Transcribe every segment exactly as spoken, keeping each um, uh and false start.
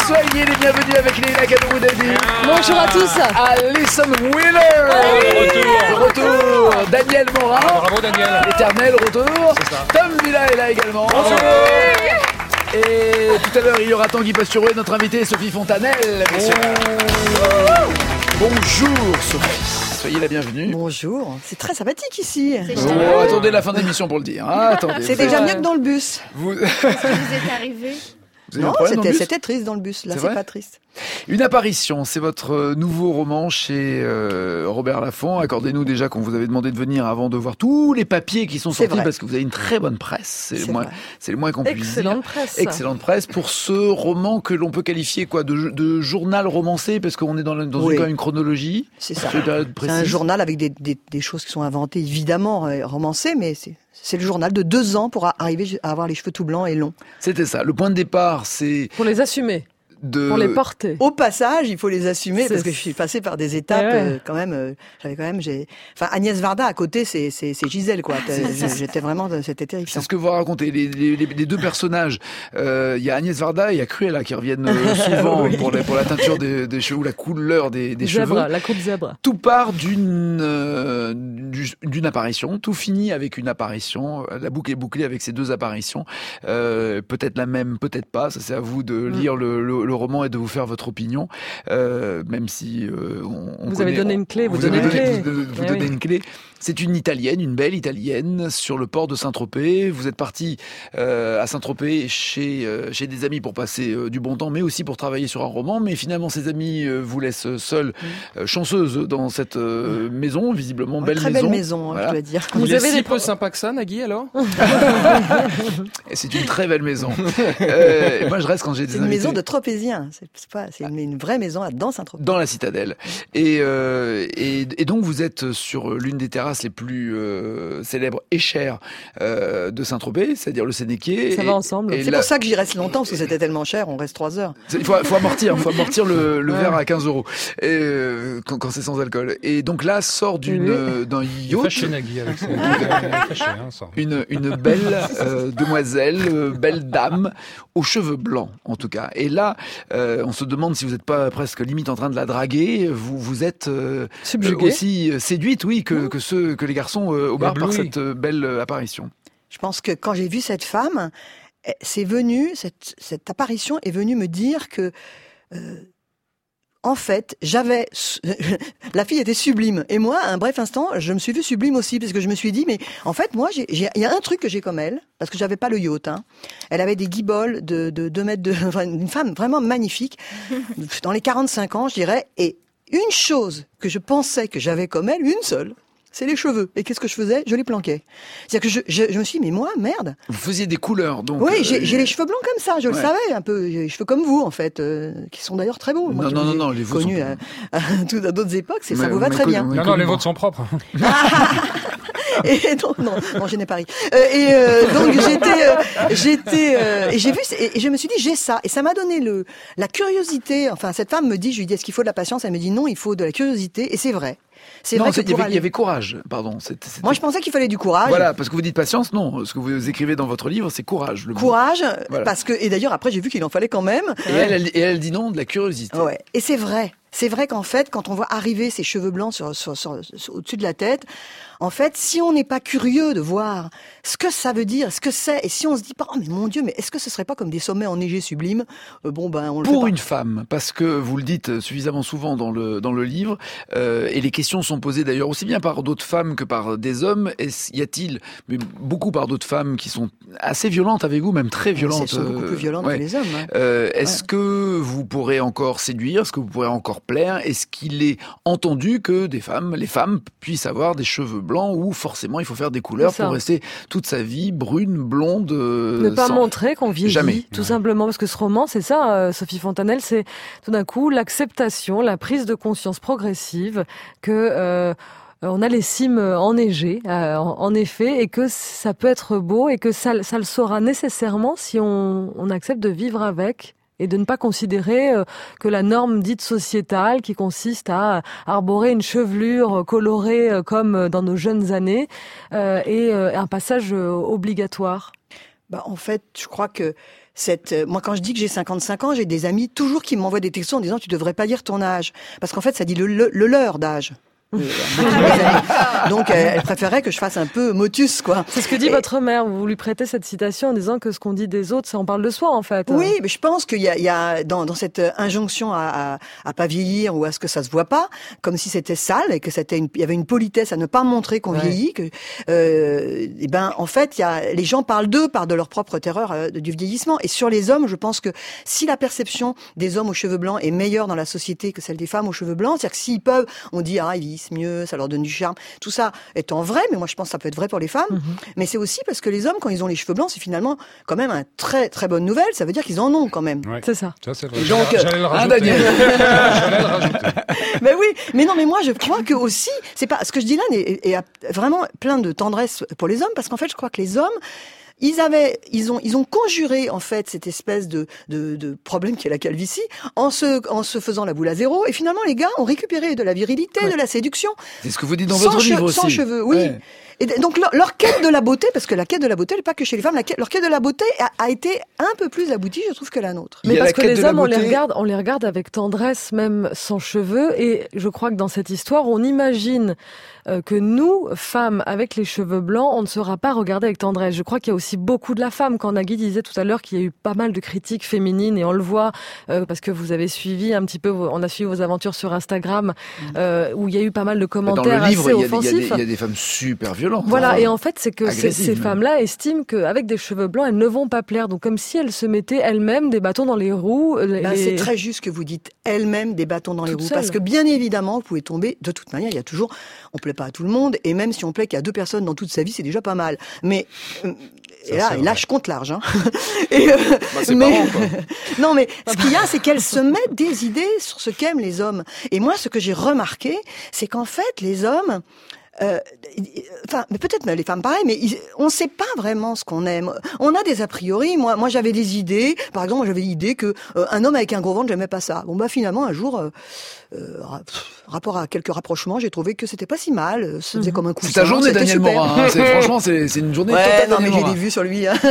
Soyez les bienvenus avec Leïla Kadouroudadi. Bonjour à tous. Alison Wheeler. Retour. Retour. Daniel Morin. Ah, bravo Daniel. L'éternel retour. Tom Villa est là également. Bonjour. Et tout à l'heure, il y aura Tanguy Pastureau, notre invité Sophie Fontanelle. Messieurs. Bonjour Sophie. Soyez la bienvenue. Bonjour. C'est très sympathique ici. Oh, attendez la fin de l'émission pour le dire. Ah, attendez. C'est déjà mieux que dans le bus. Vous... Vous êtes arrivé. Vous avez un Non, problème dans le c'était, bus c'était triste dans le bus. Là, C'est c'est, vrai pas triste. Une apparition, c'est votre nouveau roman chez euh, Robert Laffont. Accordez-nous déjà qu'on vous avait demandé de venir avant de voir tous les papiers qui sont C'est sortis vrai. parce que vous avez une très bonne presse. C'est, C'est le moins, vrai. c'est le moins qu'on puisse dire. Excellente presse. Excellente presse pour ce roman que l'on peut qualifier quoi de, de journal romancé parce qu'on est dans, la- dans Oui. une, quand même une chronologie. C'est ça. Sur une période C'est un précise. journal avec des, des, des choses qui sont inventées, évidemment, euh, romancées, mais c'est, c'est le journal de deux ans pour a- arriver à avoir les cheveux tout blancs et longs. C'était ça. Le point de départ, c'est Pour les assumer, de... pour les porter. Au passage, il faut les assumer C'est- parce que je suis passée par des étapes Ouais, ouais. euh, quand même. euh, j'avais quand même, j'ai, enfin Agnès Varda à côté, c'est c'est, c'est Gisèle quoi. T'as- J'étais vraiment, c'était terrifiant. C'est ce que vous racontez. Les, les, les- les deux personnages, euh, il y a Agnès Varda et il y a Cruella qui reviennent euh, souvent pour, la, pour la teinture des, des cheveux, la couleur des, des Zèbre, cheveux. la coupe zèbre. Tout part d'une euh, du- d'une apparition, tout finit avec une apparition. La boucle est bouclée avec ces deux apparitions. Euh, peut-être la même, peut-être pas. Ça c'est à vous de lire le, le, le roman et de vous faire votre opinion. Euh, même si euh, on, on Vous connaît- avez donné une clé, vous avez donnez une donné- clé. Vous, vous Eh donnez oui. une clé. C'est une Italienne, une belle Italienne, sur le port de Saint-Tropez. Vous êtes parti euh, à Saint-Tropez chez euh, chez des amis pour passer euh, du bon temps, mais aussi pour travailler sur un roman. Mais finalement, ces amis euh, vous laissent seule, euh, chanceuse dans cette euh, maison, visiblement Ouais, belle très maison. belle maison, Voilà. je dois dire. Vous Il est avez si des peu sympa que ça, Nagui, alors? Et c'est une très belle maison. Euh, et moi, je reste quand j'ai des C'est une invités. maison de Tropéziens. C'est, c'est pas, c'est une, une vraie maison à dans Saint-Tropez. Dans la citadelle. Et, euh, et, et donc vous êtes sur l'une des terrasses les plus euh, célèbres et chères euh, de Saint-Tropez, c'est-à-dire le Sénéquier. Ça Et- va ensemble. et C'est là- pour ça que j'y reste longtemps, parce que c'était tellement cher, on reste trois heures. c'est- Il faut, faut amortir, faut amortir le, le Ouais. verre à quinze euros et, euh, quand, quand c'est sans alcool. Et donc là sort d'une, Oui. euh, d'un yacht. Fâché Nagui avec ça. Il est fâché, hein, ça. Une, une belle euh, demoiselle, euh, belle dame, aux cheveux blancs en tout cas. Et là, euh, on se demande si vous n'êtes pas presque limite en train de la draguer. Vous, vous êtes euh, Subjugué. aussi euh, séduite, oui, que, que ceux que les garçons euh, au bar par Ébloui. cette euh, belle euh, apparition. Je pense que quand j'ai vu cette femme, eh, c'est venu, cette, cette apparition est venue me dire que, euh, en fait, j'avais, la fille était sublime. Et moi, à un bref instant, je me suis vue sublime aussi, parce que je me suis dit, mais en fait, moi, j'ai, j'ai- il y a un truc que j'ai comme elle, parce que j'avais pas le yacht, hein. Elle avait des guiboles de, de deux mètres de, enfin, une femme vraiment magnifique, dans les quarante-cinq ans, je dirais, et une chose que je pensais que j'avais comme elle, une seule, c'est les cheveux. Et qu'est-ce que je faisais? Je les planquais. C'est-à-dire que je, je, je me suis dit, mais moi, merde. Vous faisiez des couleurs, donc. Oui, euh, j'ai, j'ai les cheveux blancs comme ça, je Ouais. le savais un peu. J'ai les cheveux comme vous, en fait, euh, qui sont d'ailleurs très beaux. Moi Non, qui non, vous non, ai non, les vôtres connus sont à, à, tout- à d'autres époques, c'est, ça Mais- vous va mais très connu- bien. oui, Non, non, connu- les vôtres sont propres. Et donc, non, non, je n'ai pas ri. Euh, et euh, donc j'étais, euh, j'étais, euh, et j'ai vu, et je me suis dit, j'ai ça, et ça m'a donné le, la curiosité. Enfin, cette femme me dit, je lui dis, est-ce qu'il faut de la patience? Elle me dit, non, il faut de la curiosité, et c'est vrai. C'est Non, vrai que c'est- il y pour avait, il y aller- avait courage, pardon. C'était- c'était- Moi, je pensais qu'il fallait du courage. Voilà, parce que vous dites patience, non. Ce que vous écrivez dans votre livre, c'est courage. Le mot. Courage, Voilà. parce que, et d'ailleurs, après, j'ai vu qu'il en fallait quand même. Et elle, elle, et elle dit non, de la curiosité. Ouais. Et c'est vrai. C'est vrai qu'en fait, quand on voit arriver ces cheveux blancs sur, sur, sur- sur- au-dessus de la tête, en fait, si on n'est pas curieux de voir ce que ça veut dire, ce que c'est, et si on se dit pas, oh mais mon Dieu, mais est-ce que ce serait pas comme des sommets enneigés sublimes? Euh, Bon ben, on le Pour fait une femme, parce que vous le dites suffisamment souvent dans le dans le livre, euh, et les questions sont posées d'ailleurs aussi bien par d'autres femmes que par des hommes. Est-ce- Y a-t-il, mais beaucoup par d'autres femmes qui sont assez violentes avec vous, même très pas. violentes. Elles sont beaucoup euh, plus violentes ouais. que les hommes. hein. Euh, Est-ce que vous pourrez encore séduire? Est-ce que vous pourrez encore plaire? Est-ce qu'il est entendu que des femmes, les femmes, puissent avoir des cheveux blancs ou forcément il faut faire des couleurs C'est ça. pour rester toute sa vie brune, blonde? euh, Ne pas sans- montrer qu'on vieillit, Jamais. tout simplement, parce que ce roman, c'est ça, euh, Sophie Fontanelle, c'est tout d'un coup l'acceptation, la prise de conscience progressive que euh, on a les cimes enneigées, euh, en, en effet, et que ça peut être beau et que ça, ça le sera nécessairement si on, on accepte de vivre avec. Et de ne pas considérer euh, que la norme dite sociétale, qui consiste à arborer une chevelure colorée euh, comme dans nos jeunes années, euh, est euh, un passage euh, obligatoire. Bah, en fait, je crois que cette, moi, quand je dis que j'ai cinquante-cinq ans, j'ai des amis toujours qui m'envoient des textos en disant tu devrais pas dire ton âge. Parce qu'en fait, ça dit le, le, le leur d'âge. Euh, Donc, elle, elle préférait que je fasse un peu motus, quoi. C'est ce que dit Et, votre mère. Vous lui prêtez cette citation en disant que ce qu'on dit des autres, ça en parle de soi, en fait. Oui, mais je pense qu'il y a, il y a dans, dans cette injonction à, à, à pas vieillir ou à ce que ça se voit pas, comme si c'était sale et que c'était une, il y avait une politesse à ne pas montrer qu'on Ouais. vieillit. Que, euh, et ben, en fait, il y a, les gens parlent d'eux, parlent de leur propre terreur euh, du vieillissement. Et sur les hommes, je pense que si la perception des hommes aux cheveux blancs est meilleure dans la société que celle des femmes aux cheveux blancs, c'est-à-dire que s'ils peuvent, on dit ah ils vieillissent mieux, ça leur donne du charme, tout ça étant vrai, mais moi je pense que ça peut être vrai pour les femmes. Mm-hmm. Mais c'est aussi parce que les hommes, quand ils ont les cheveux blancs, c'est finalement quand même un très très bonne nouvelle. Ça veut dire qu'ils en ont quand même. Ouais. C'est ça. Ça, c'est vrai. Et donc, J'allais- j'allais le hein, rajouter. Daniel J'allais le rajouter. Ben oui, mais non, mais moi je crois que aussi, c'est pas ce que je dis là est, est vraiment plein de tendresse pour les hommes, parce qu'en fait, je crois que les hommes, ils avaient, ils ont, ils ont conjuré en fait cette espèce de de, de problème qui est la calvitie en se en se faisant la boule à zéro, et finalement les gars ont récupéré de la virilité, Ouais. de la séduction, C'est ce que vous dites dans sans, votre che- livre aussi. sans cheveux, oui. Ouais. Et donc leur, leur quête de la beauté, parce que la quête de la beauté, elle n'est pas que chez les femmes, la quête, leur quête de la beauté a, a été un peu plus aboutie, je trouve, que la nôtre. Il Mais y a parce la que quête de les la hommes, on les beauté. regarde, on les regarde avec tendresse, même sans cheveux. Et je crois que dans cette histoire, on imagine euh, que nous, femmes avec les cheveux blancs, on ne sera pas regardées avec tendresse. Je crois qu'il y a aussi beaucoup de la femme. Quand Nagui disait tout à l'heure qu'il y a eu pas mal de critiques féminines, et on le voit euh, parce que vous avez suivi un petit peu, vos, on a suivi vos aventures sur Instagram, euh, où il y a eu pas mal de Dans commentaires le livre, assez il y, a des- il y a des- offensifs. il y a des femmes super violentes. Voilà, hein. et en fait, c'est que ces, Agressives, ces même. femmes-là estiment qu'avec des cheveux blancs, elles ne vont pas plaire. Donc, comme si elles se mettaient elles-mêmes des bâtons dans les roues. les- Ben, les- c'est très juste que vous dites elle-même des bâtons dans les Toute roues. seule. Parce que bien évidemment, vous pouvez tomber, de toute manière, il y a toujours, on plaît pas à tout le monde, et même si on plaît qu'à deux personnes dans toute sa vie, c'est déjà pas mal. Mais, euh, et là, c'est et là, vrai. je compte large, hein. Et, euh, Bah, c'est mais, marrant, quoi. non, mais ce qu'il y a, c'est qu'elles se mettent des idées sur ce qu'aiment les hommes. Et moi, ce que j'ai remarqué, c'est qu'en fait, les hommes, Euh, enfin, mais peut-être les femmes pareil, mais ils, on ne sait pas vraiment ce qu'on aime. On a des a priori. Moi, moi, j'avais des idées. Par exemple, moi, j'avais l'idée que euh, un homme avec un gros ventre, j'aimais pas ça. Bon, bah finalement, un jour, euh, euh, pff, rapport à quelques rapprochements, j'ai trouvé que c'était pas si mal. Ça faisait comme un coup. C'est ta journée, Daniel Morin. Hein. C'est, franchement, c'est, c'est une journée Ouais, totale non, mais Daniel j'ai Morin. des vues sur lui. Hein.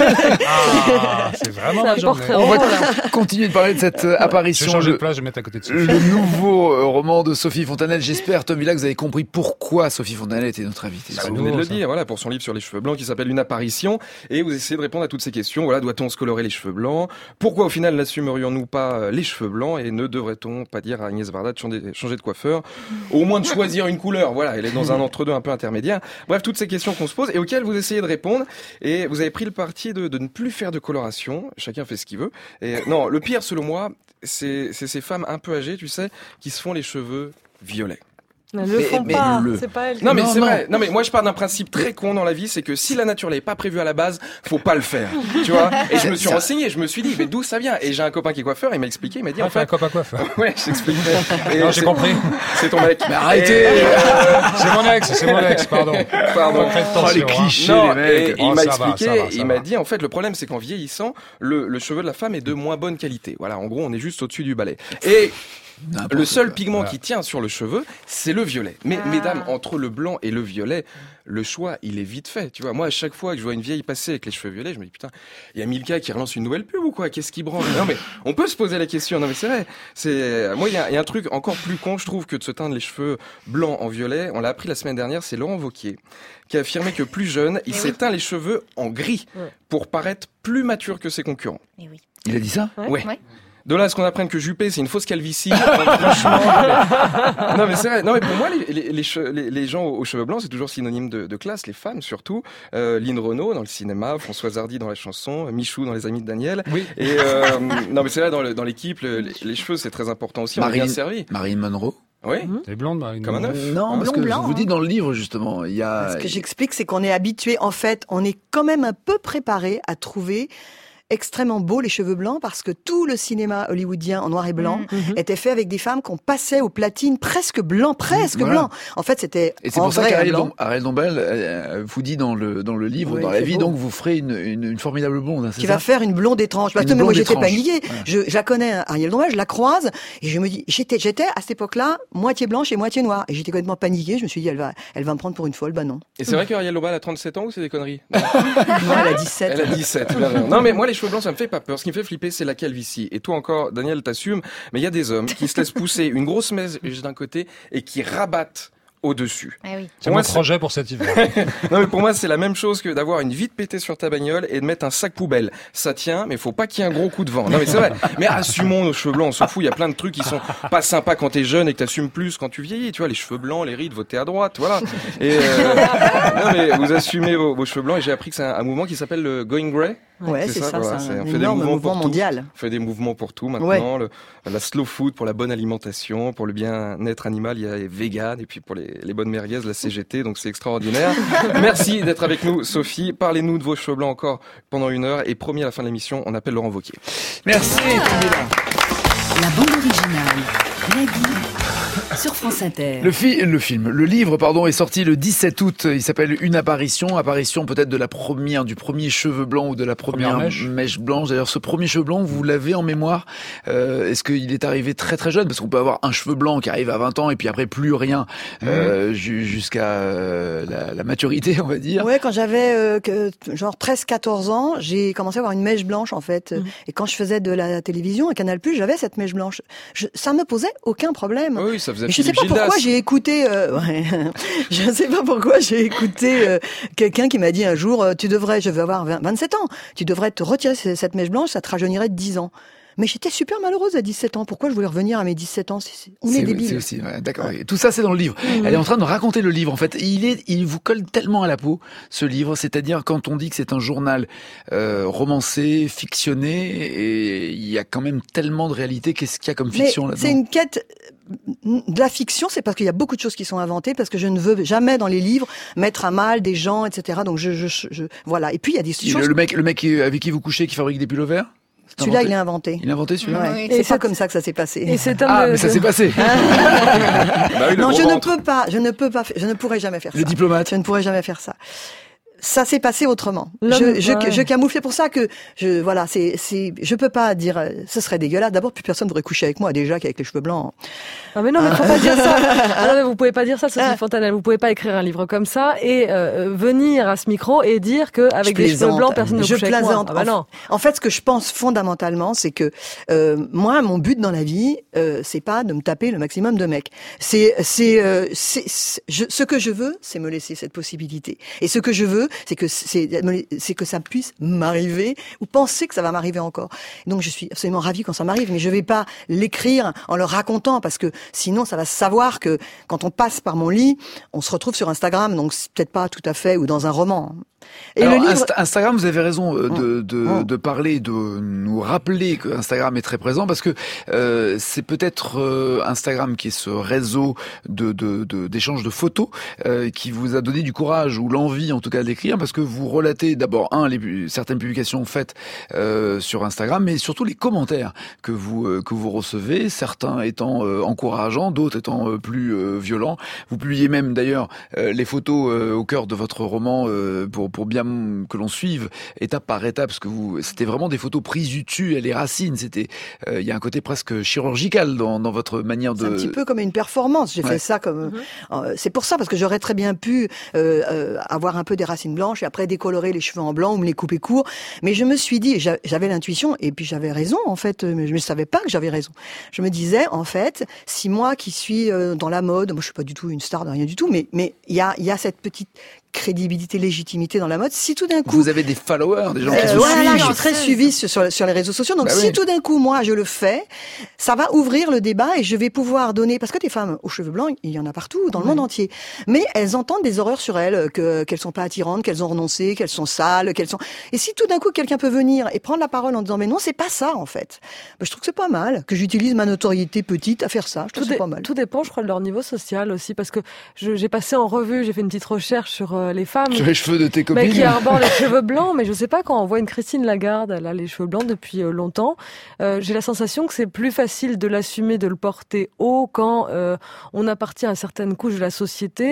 Ah, c'est vraiment C'est ma un journée. portrait On va roman. continuer de parler de cette euh, Je vais apparition. changer Le, de place, je vais mettre à côté de Sophie. le nouveau euh, roman de Sophie Fontanelle. J'espère, Tom Villa, que vous avez compris pourquoi Sophie Fontanelle était notre invitée. Bah, C'est vous venez de le ça. dire, voilà, pour son livre sur les cheveux blancs qui s'appelle Une apparition, et vous essayez de répondre à toutes ces questions. Voilà, doit-on se colorer les cheveux blancs? Pourquoi au final n'assumerions-nous pas euh, les cheveux blancs, et ne devrait-on pas dire à Agnès Varda de changer, changer de coiffeur, au moins de choisir une couleur? Voilà, elle est dans un entre-deux un peu intermédiaire. Bref, toutes ces questions qu'on se pose et auxquelles vous essayez de répondre, et vous avez pris le parti de, de ne plus faire de coloration. Chacun fait ce qu'il veut. Et non, le pire selon moi, c'est, c'est ces femmes un peu âgées, tu sais, qui se font les cheveux violets. Elles le Mais- font mais pas. le- C'est pas elles. qui- Non mais Non, c'est non. vrai. Non mais moi je pars d'un principe très con dans la vie, c'est que si la nature l'avait pas prévu à la base, faut pas le faire. Tu vois. Et je me suis Ça- renseigné, je me suis dit mais d'où ça vient. Et j'ai un copain qui est coiffeur, il m'a expliqué, il m'a dit Ah, en fais un fait. copain coiffe. Ouais, je t'explique. Et Non, j'ai c'est- compris. C'est ton mec. Mais arrêtez. Et, euh, C'est mon ex, c'est mon ex, pardon. Pardon. Faites Oh, les attention, hein. clichés, Non, les mecs. et Oh, il m'a ça va, expliqué, ça va, ça il va. m'a dit en fait le problème c'est qu'en vieillissant, le, le cheveu de la femme est de moins bonne qualité. Voilà, en gros on est juste au-dessus du balai. Et N'importe le seul quoi. pigment Voilà. qui tient sur le cheveu, c'est le violet. Mais Ah. mesdames, entre le blanc et le violet, le choix, il est vite fait. Tu vois, moi, à chaque fois que je vois une vieille passer avec les cheveux violets, je me dis putain, il y a Milka qui relance une nouvelle pub ou quoi? Qu'est-ce qui branle? Non mais on peut se poser la question. Non mais c'est vrai. C'est moi, il y, a- il y a un truc encore plus con, je trouve, que de se teindre les cheveux blancs en violet. On l'a appris la semaine dernière. C'est Laurent Wauquiez qui a affirmé que plus jeune, il Eh s'est oui. teint les cheveux en gris Ouais. pour paraître plus mature que ses concurrents. Eh oui. Il a dit ça? Ouais. Ouais. Ouais. De là à ce qu'on apprenne que Juppé, c'est une fausse calvitie. Franchement. Non, mais c'est vrai. Non, mais pour moi, les, les, les, che- les, les gens aux cheveux blancs, c'est toujours synonyme de, de classe. Les femmes, surtout. Euh, Lynn Renaud dans le cinéma, Françoise Hardy dans la chanson, euh, Michou dans Les Amis de Daniel. Oui. Et euh, non, mais c'est vrai, dans, le, dans l'équipe, le- les, les cheveux, c'est très important aussi. On est Marilyn- bien servi. Marilyn Monroe. Oui. T'es blonde, Marine. Comme un œuf. Non, parce blond, que blanc, je vous dis hein. dans le livre, justement, il y a... Ce que j'explique, c'est qu'on est habitué, en fait, on est quand même un peu préparé à trouver extrêmement beau les cheveux blancs parce que tout le cinéma hollywoodien en noir et blanc Mhm. était fait avec des femmes qu'on passait au platine presque blanc, presque Voilà. blanc. En fait, c'était Et c'est en pour ça vrai un qu'Ariel blanc. Dom- Ariel Dombal euh, vous dit dans le, dans le livre, Oui, dans la c'est vie, beau. donc vous ferez une, une, une formidable blonde, hein, c'est Qui ça? va faire une blonde étrange. Parce Une que mais moi, blonde j'étais étrange. paniquée. Voilà. Je, je la connais, hein, Ariel Dombal, je la croise et je me dis, j'étais, j'étais à cette époque-là moitié blanche et moitié noire. Et j'étais complètement paniquée. Je me suis dit, elle va, elle va me prendre pour une folle. Bah non. Et c'est vrai qu'Ariel Dombal a trente-sept ans ou c'est des conneries? Non, Non, elle a dix-sept. Elle a dix-sept. bien sûr. Non, mais moi, les cheveux cheveux blancs, ça me fait pas peur. Ce qui me fait flipper, c'est la calvitie. Et toi encore, Daniel, t'assumes, mais il y a des hommes qui se laissent pousser une grosse mèche d'un côté et qui rabattent au-dessus. Ah oui. C'est mon projet pour cet hiver. Non, mais pour moi, c'est la même chose que d'avoir une vitre pétée sur ta bagnole et de mettre un sac poubelle. Ça tient, mais faut pas qu'il y ait un gros coup de vent. Non, mais c'est vrai. Mais assumons nos cheveux blancs, on s'en fout. Il y a plein de trucs qui sont pas sympas quand t'es jeune et que t'assumes plus quand tu vieillis. Tu vois, les cheveux blancs, les rides, votez à droite, voilà. Et euh... non, mais vous assumez vos, vos cheveux blancs et j'ai appris que c'est un, un mouvement qui s'appelle le Going Grey. Ouais, c'est, c'est ça, voilà, c'est c'est, un on fait énorme des mouvements mouvement pour mondial. Tout. On fait des mouvements pour tout maintenant. Ouais. Le, la slow food pour la bonne alimentation, pour le bien-être animal, il y a les vegan et puis pour les, les bonnes merguez, la C G T, donc c'est extraordinaire. Merci d'être avec nous, Sophie. Parlez-nous de vos cheveux blancs encore pendant une heure et promis à la fin de l'émission, on appelle Laurent Wauquiez. Merci, Camilla. La bande originale, Nagui, sur France Inter. Le, fi- le film, le livre, pardon, est sorti le dix-sept août. Il s'appelle Une apparition. Apparition peut-être de la première, du premier cheveu blanc ou de la première, Première mèche. mèche blanche. D'ailleurs, ce premier cheveu blanc, vous l'avez en mémoire. Euh, est-ce qu'il est arrivé très très jeune? Parce qu'on peut avoir un cheveu blanc qui arrive à vingt ans et puis après plus rien euh, ju- jusqu'à euh, la, la maturité, on va dire. Ouais, quand j'avais euh, que, genre treize quatorze ans, j'ai commencé à avoir une mèche blanche en fait. Mmh. Et quand je faisais de la télévision à Canal+, j'avais cette mèche blanche. Je, ça me posait aucun problème. Oui, ça faisait Et je sais Philippe pas pourquoi Gildas. j'ai écouté. Euh, ouais, je sais pas pourquoi j'ai écouté euh, quelqu'un qui m'a dit un jour, euh, tu devrais, je veux avoir vingt, vingt-sept ans, tu devrais te retirer cette mèche blanche, ça te rajeunirait de dix ans. Mais j'étais super malheureuse à dix-sept ans. Pourquoi je voulais revenir à mes dix-sept ans? C'est, c'est, on est, C'est, débiles. c'est aussi, ouais, d'accord. Et tout ça, c'est dans le livre. Mmh. Elle est en train de raconter le livre. En fait, il est, il vous colle tellement à la peau, ce livre. C'est-à-dire, quand on dit que c'est un journal euh, romancé, fictionné, et il y a quand même tellement de réalité. Qu'est-ce qu'il y a comme fiction Mais là-dedans? C'est une quête de la fiction, c'est parce qu'il y a beaucoup de choses qui sont inventées, parce que je ne veux jamais dans les livres mettre à mal des gens, et cetera. Donc je, je, je, je voilà. Et puis il y a des il, choses. Le mec, le mec avec qui vous couchez, qui fabrique des pullovers? Celui-là, il est inventé. Il a inventé celui-là. Ouais. Et C'est c'est pas comme ça que ça s'est passé. Et c'est un Ah, de- mais ça de- s'est passé. Bah oui, le non, gros je ne ventre. peux pas, je ne peux pas, je ne pourrais jamais faire Le ça. diplomate. Je ne pourrais jamais faire ça. Ça s'est passé autrement. L'homme, Je, je, ouais. je camoufle. C'est pour ça que je, voilà, c'est, c'est, je peux pas dire, euh, ce serait dégueulasse. D'abord, plus personne voudrait coucher avec moi déjà qu'avec les cheveux blancs. Ah mais non, mais faut pas dire ça. Ah non, mais vous pouvez pas dire ça, Sophie Fontanelle. Vous pouvez pas écrire un livre comme ça et euh, venir à ce micro et dire que avec Je des cheveux plaisante. blancs, personne ne Je couche avec moi. plaisante. Ah bah non. En fait, ce que je pense fondamentalement, c'est que euh, moi, mon but dans la vie, euh, c'est pas de me taper le maximum de mecs. C'est, c'est, euh, c'est, c'est je, ce que je veux, c'est me laisser cette possibilité. Et ce que je veux, c'est que c'est, c'est que ça puisse m'arriver ou penser que ça va m'arriver encore. Donc, je suis absolument ravie quand ça m'arrive, mais je vais pas l'écrire en le racontant parce que sinon, ça va se savoir que quand on passe par mon lit, on se retrouve sur Instagram, donc c'est peut-être pas tout à fait ou dans un roman. Et Alors, le livre. Insta- Instagram, vous avez raison euh, de, de, Mmh. de parler, de nous rappeler que Instagram est très présent parce que euh, c'est peut-être euh, Instagram qui est ce réseau de, de, de, d'échange de photos euh, qui vous a donné du courage ou l'envie en tout cas d'écrire parce que vous relatez d'abord un les pu- certaines publications faites euh, sur Instagram, mais surtout les commentaires que vous euh, que vous recevez, certains étant euh, encourageants, d'autres étant euh, plus euh, violents. Vous publiez même d'ailleurs euh, les photos euh, au cœur de votre roman euh, pour pour bien que l'on suive étape par étape, parce que vous, c'était vraiment des photos prises du dessus, les racines. C'était, euh, il y a un côté presque chirurgical dans, dans votre manière de. C'est un petit peu comme une performance. J'ai Ouais. fait ça comme. Euh, c'est pour ça parce que j'aurais très bien pu euh, euh, avoir un peu des racines blanches et après décolorer les cheveux en blanc ou me les couper court. Mais je me suis dit, j'a- j'avais l'intuition et puis j'avais raison en fait. Mais je ne savais pas que j'avais raison. Je me disais en fait, si moi qui suis euh, dans la mode, moi je suis pas du tout une star de rien du tout, mais mais il y a il y a cette petite crédibilité, légitimité dans la mode. Si tout d'un coup Vous avez des followers, des gens qui Euh, vous voilà, suivent. je suis très suivie sur, sur, sur les réseaux sociaux. Donc, Bah si oui. tout d'un coup, moi, je le fais, ça va ouvrir le débat et je vais pouvoir donner, parce que des femmes aux cheveux blancs, il y en a partout, dans le monde entier. Mais elles entendent des horreurs sur elles, que, qu'elles sont pas attirantes, qu'elles ont renoncé, qu'elles sont sales, qu'elles sont, et si tout d'un coup, quelqu'un peut venir et prendre la parole en disant, mais non, c'est pas ça, en fait. Ben, je trouve que c'est pas mal, que j'utilise ma notoriété petite à faire ça. Je trouve Tout, que c'est dé- pas mal. tout dépend, je crois, de leur niveau social aussi, parce que je- j'ai passé en revue, j'ai fait une petite recherche sur euh, les femmes Sur les cheveux de tes mais copines. qui arborent les cheveux blancs. Mais je sais pas, quand on voit une Christine Lagarde, elle a les cheveux blancs depuis euh, longtemps, euh, j'ai la sensation que c'est plus facile de l'assumer, de le porter haut quand euh, on appartient à certaines couches de la société,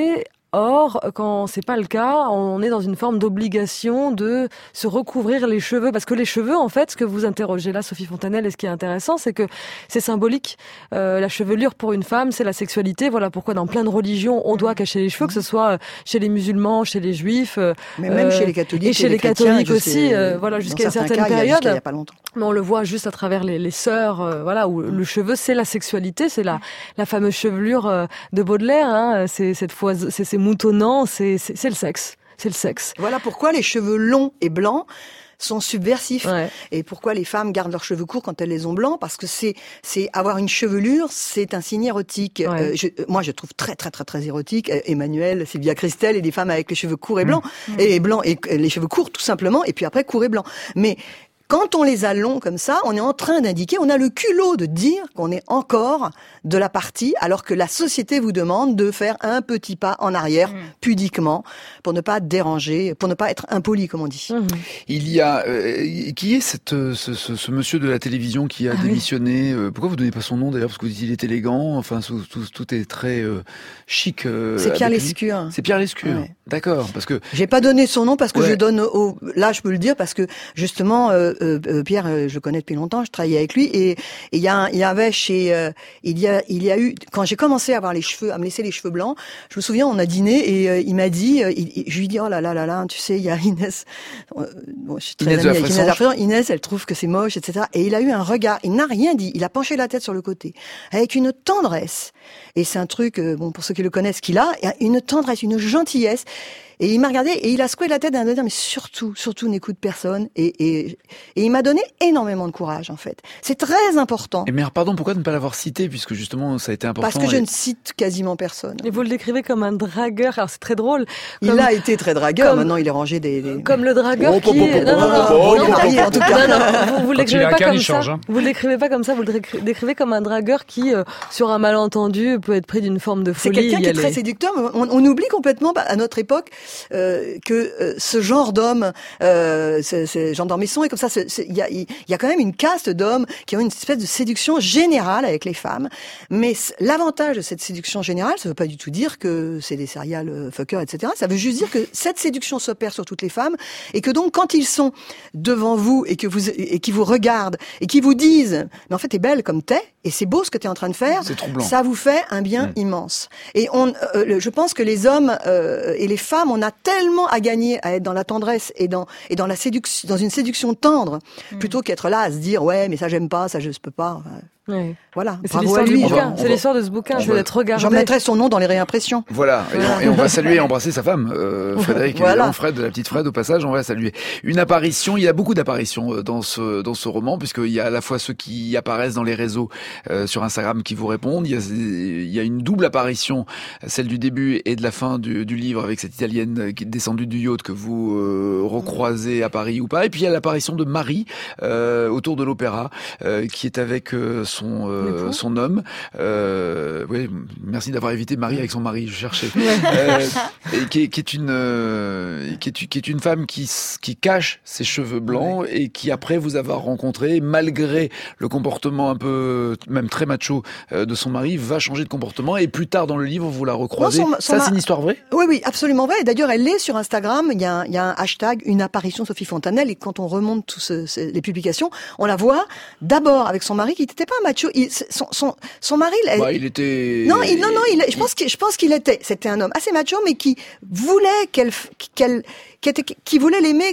Or, quand c'est pas le cas, on est dans une forme d'obligation de se recouvrir les cheveux, parce que les cheveux, en fait, ce que vous interrogez là, Sophie Fontanelle, et ce qui est intéressant, c'est que c'est symbolique. Euh, la chevelure pour une femme, c'est la sexualité. Voilà pourquoi dans plein de religions, on doit cacher les cheveux, que ce soit chez les musulmans, chez les juifs, mais même euh, chez les catholiques et chez et les, les chrétiens, catholiques aussi. Euh, voilà, jusqu'à une certaine cas, période. Il y a, jusqu'à il y a pas longtemps. Mais on le voit juste à travers les, les sœurs, euh, voilà, où le cheveu, c'est la sexualité, c'est la, la fameuse chevelure euh, de Baudelaire, hein, c'est cette fois, c'est, c'est moutonnant, c'est, c'est, c'est le sexe, c'est le sexe. Voilà pourquoi les cheveux longs et blancs sont subversifs. Ouais. Et pourquoi les femmes gardent leurs cheveux courts quand elles les ont blancs, parce que c'est c'est avoir une chevelure, c'est un signe érotique. Ouais. Euh, je, moi, je trouve très très très très érotique Emmanuel, Sylvia Christel et des femmes avec les cheveux courts et blancs, mmh. et blancs et les cheveux courts tout simplement, et puis après courts et blancs. Mais quand on les a longs comme ça, on est en train d'indiquer, on a le culot de dire qu'on est encore de la partie, alors que la société vous demande de faire un petit pas en arrière, mmh. pudiquement, pour ne pas déranger, pour ne pas être impoli, comme on dit. Mmh. Il y a euh, qui est cette, ce, ce, ce monsieur de la télévision qui a ah, démissionné oui. Pourquoi vous donnez pas son nom d'ailleurs, parce que vous dites qu'il est élégant. Enfin, tout, tout, tout est très euh, chic. Euh, C'est Pierre Lescure. C'est Pierre Lescure. Ouais. D'accord, parce que j'ai pas donné son nom parce que ouais. je donne au. Là, je peux le dire parce que justement. Euh, Euh, Pierre, euh, je le connais depuis longtemps, je travaillais avec lui, et il y, a, il y avait chez, euh, il y a, il y a eu, quand j'ai commencé à avoir les cheveux, à me laisser les cheveux blancs, je me souviens, on a dîné et euh, il m'a dit, euh, il, je lui dis, oh là là là là, tu sais, il y a Inès, euh, bon, je suis très Inès, amie avec Inès Inès, Inès, elle trouve que c'est moche, et cetera. Et il a eu un regard, il n'a rien dit, il a penché la tête sur le côté, avec une tendresse, et c'est un truc, euh, bon, pour ceux qui le connaissent, qu'il a, une tendresse, une gentillesse. Et il m'a regardé et il a secoué la tête d'un dire mais surtout, surtout n'écoute personne. Et, et, et il m'a donné énormément de courage en fait. C'est très important. Et mais pardon, pourquoi ne pas l'avoir cité puisque justement ça a été important. Parce que et... je ne cite quasiment personne. Et vous le décrivez comme un dragueur. Alors c'est très drôle. Comme... Il a été très dragueur. Comme... Maintenant il est rangé des. des... Comme le dragueur oh, qui. Oh, oh, non non non. Oh, il est marié en tout cas. Non, non, vous, vous l'écrivez pas comme ça. Change, hein. Vous l'écrivez pas comme ça. Vous le décrivez comme un dragueur qui, euh, sur un malentendu, peut être pris d'une forme de folie. C'est quelqu'un qui est très séducteur. On, on oublie complètement bah, à notre époque. Euh, que euh, ce genre d'homme, euh, c'est, c'est Jean d'Ormesson et comme ça, il y a, il y a quand même une caste d'hommes qui ont une espèce de séduction générale avec les femmes. Mais l'avantage de cette séduction générale, ça veut pas du tout dire que c'est des serial fuckers, et cetera. Ça veut juste dire que cette séduction s'opère sur toutes les femmes et que donc quand ils sont devant vous et que vous et qui vous regardent et qui vous disent, mais en fait t'es belle comme t'es et c'est beau ce que t'es en train de faire, ça vous fait un bien mmh. immense. Et on, euh, je pense que les hommes euh, et les femmes, on a tellement à gagner à être dans la tendresse et dans et dans la séduction, dans une séduction tendre, mmh. plutôt qu'être là à se dire ouais mais ça j'aime pas, ça je peux pas. Enfin, oui. Voilà. C'est l'histoire, lui, du bouquin. va, c'est l'histoire de ce bouquin. Je vais être regardé. J'en mettrai son nom dans les réimpressions. Voilà. Et, on, et on va saluer et embrasser sa femme, euh, Frédéric. Voilà. Fred, la petite Fred, au passage, on va saluer. Une apparition. Il y a beaucoup d'apparitions dans ce dans ce roman, puisqu'il y a à la fois ceux qui apparaissent dans les réseaux euh, sur Instagram qui vous répondent. Il y a il y a une double apparition, celle du début et de la fin du, du livre avec cette Italienne qui est descendue du yacht que vous euh, recroisez à Paris ou pas. Et puis il y a l'apparition de Marie euh, autour de l'opéra, euh, qui est avec euh, son euh, son homme. Euh, oui, merci d'avoir évité Marie avec son mari, je cherchais. euh, et qui est, qui est une euh, qui est qui est une femme qui qui cache ses cheveux blancs ouais. et qui après vous avoir rencontré, malgré le comportement un peu même très macho euh, de son mari, va changer de comportement et plus tard dans le livre vous la recroisez. Non, son, son Ça c'est une histoire vraie ? Oui oui, absolument vrai. Et d'ailleurs elle est sur Instagram. Il y a un, il y a un hashtag une apparition Sophie Fontanelle et quand on remonte tous ce, ce, les publications, on la voit d'abord avec son mari qui n'était pas macho. Il, son, son, son mari, elle, bah, il était. Non, il, non, non. Il, je pense que, je pense qu'il était. C'était un homme assez macho, mais qui voulait qu'elle, qu'elle, qui, était, qui voulait l'aimer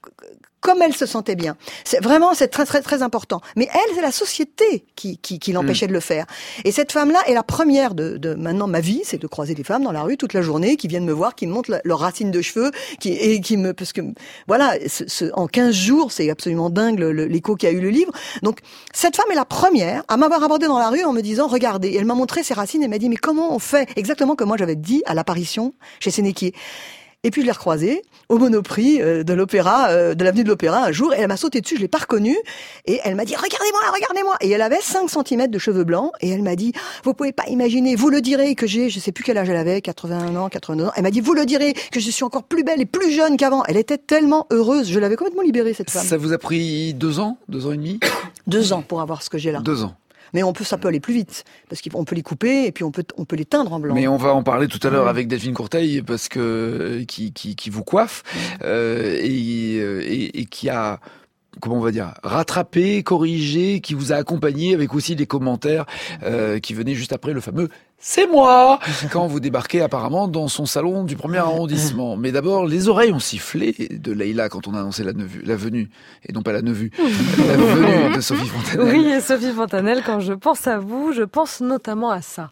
comme elle se sentait bien. C'est vraiment, c'est très très très important. Mais elle, c'est la société qui qui, qui l'empêchait mmh. de le faire. Et cette femme-là est la première de, de maintenant ma vie, c'est de croiser des femmes dans la rue toute la journée qui viennent me voir, qui me montrent leurs racines de cheveux, qui et qui me parce que voilà, ce, ce, en quinze jours, c'est absolument dingue le, le, l'écho qu'a eu le livre. Donc cette femme est la première à m'avoir abordé dans la rue en me disant regardez. Et elle m'a montré ses racines et m'a dit mais comment on fait exactement comme moi j'avais dit à l'apparition chez Sénéquier. Et puis je l'ai recroisée au Monoprix euh, de l'Opéra, euh, de l'avenue de l'Opéra un jour, et elle m'a sauté dessus, je l'ai pas reconnue, et elle m'a dit regardez-moi, regardez-moi. Et elle avait cinq centimètres de cheveux blancs, et elle m'a dit vous pouvez pas imaginer, vous le direz que j'ai, je sais plus quel âge elle avait, quatre-vingt-un ans, quatre-vingt-deux ans. Elle m'a dit vous le direz que je suis encore plus belle et plus jeune qu'avant. Elle était tellement heureuse, je l'avais complètement libérée cette femme. Ça vous a pris deux ans, deux ans et demi, deux ans pour avoir ce que j'ai là. Deux ans. Mais on peut, ça peut aller plus vite parce qu'on peut les couper et puis on peut, on peut les teindre en blanc. Mais on va en parler tout à l'heure Mmh. avec Delphine Courteil parce que qui qui, qui vous coiffe euh, et, et et qui a comment on va dire, rattrapé, corrigé, qui vous a accompagné avec aussi des commentaires euh, qui venaient juste après le fameux « c'est moi » quand vous débarquez apparemment dans son salon du premier arrondissement. Mais d'abord, les oreilles ont sifflé de Leïla quand on a annoncé la, nevue, la venue, et non pas la nevue, la venue de Sophie Fontanelle. Oui, et Sophie Fontanelle, quand je pense à vous, je pense notamment à ça.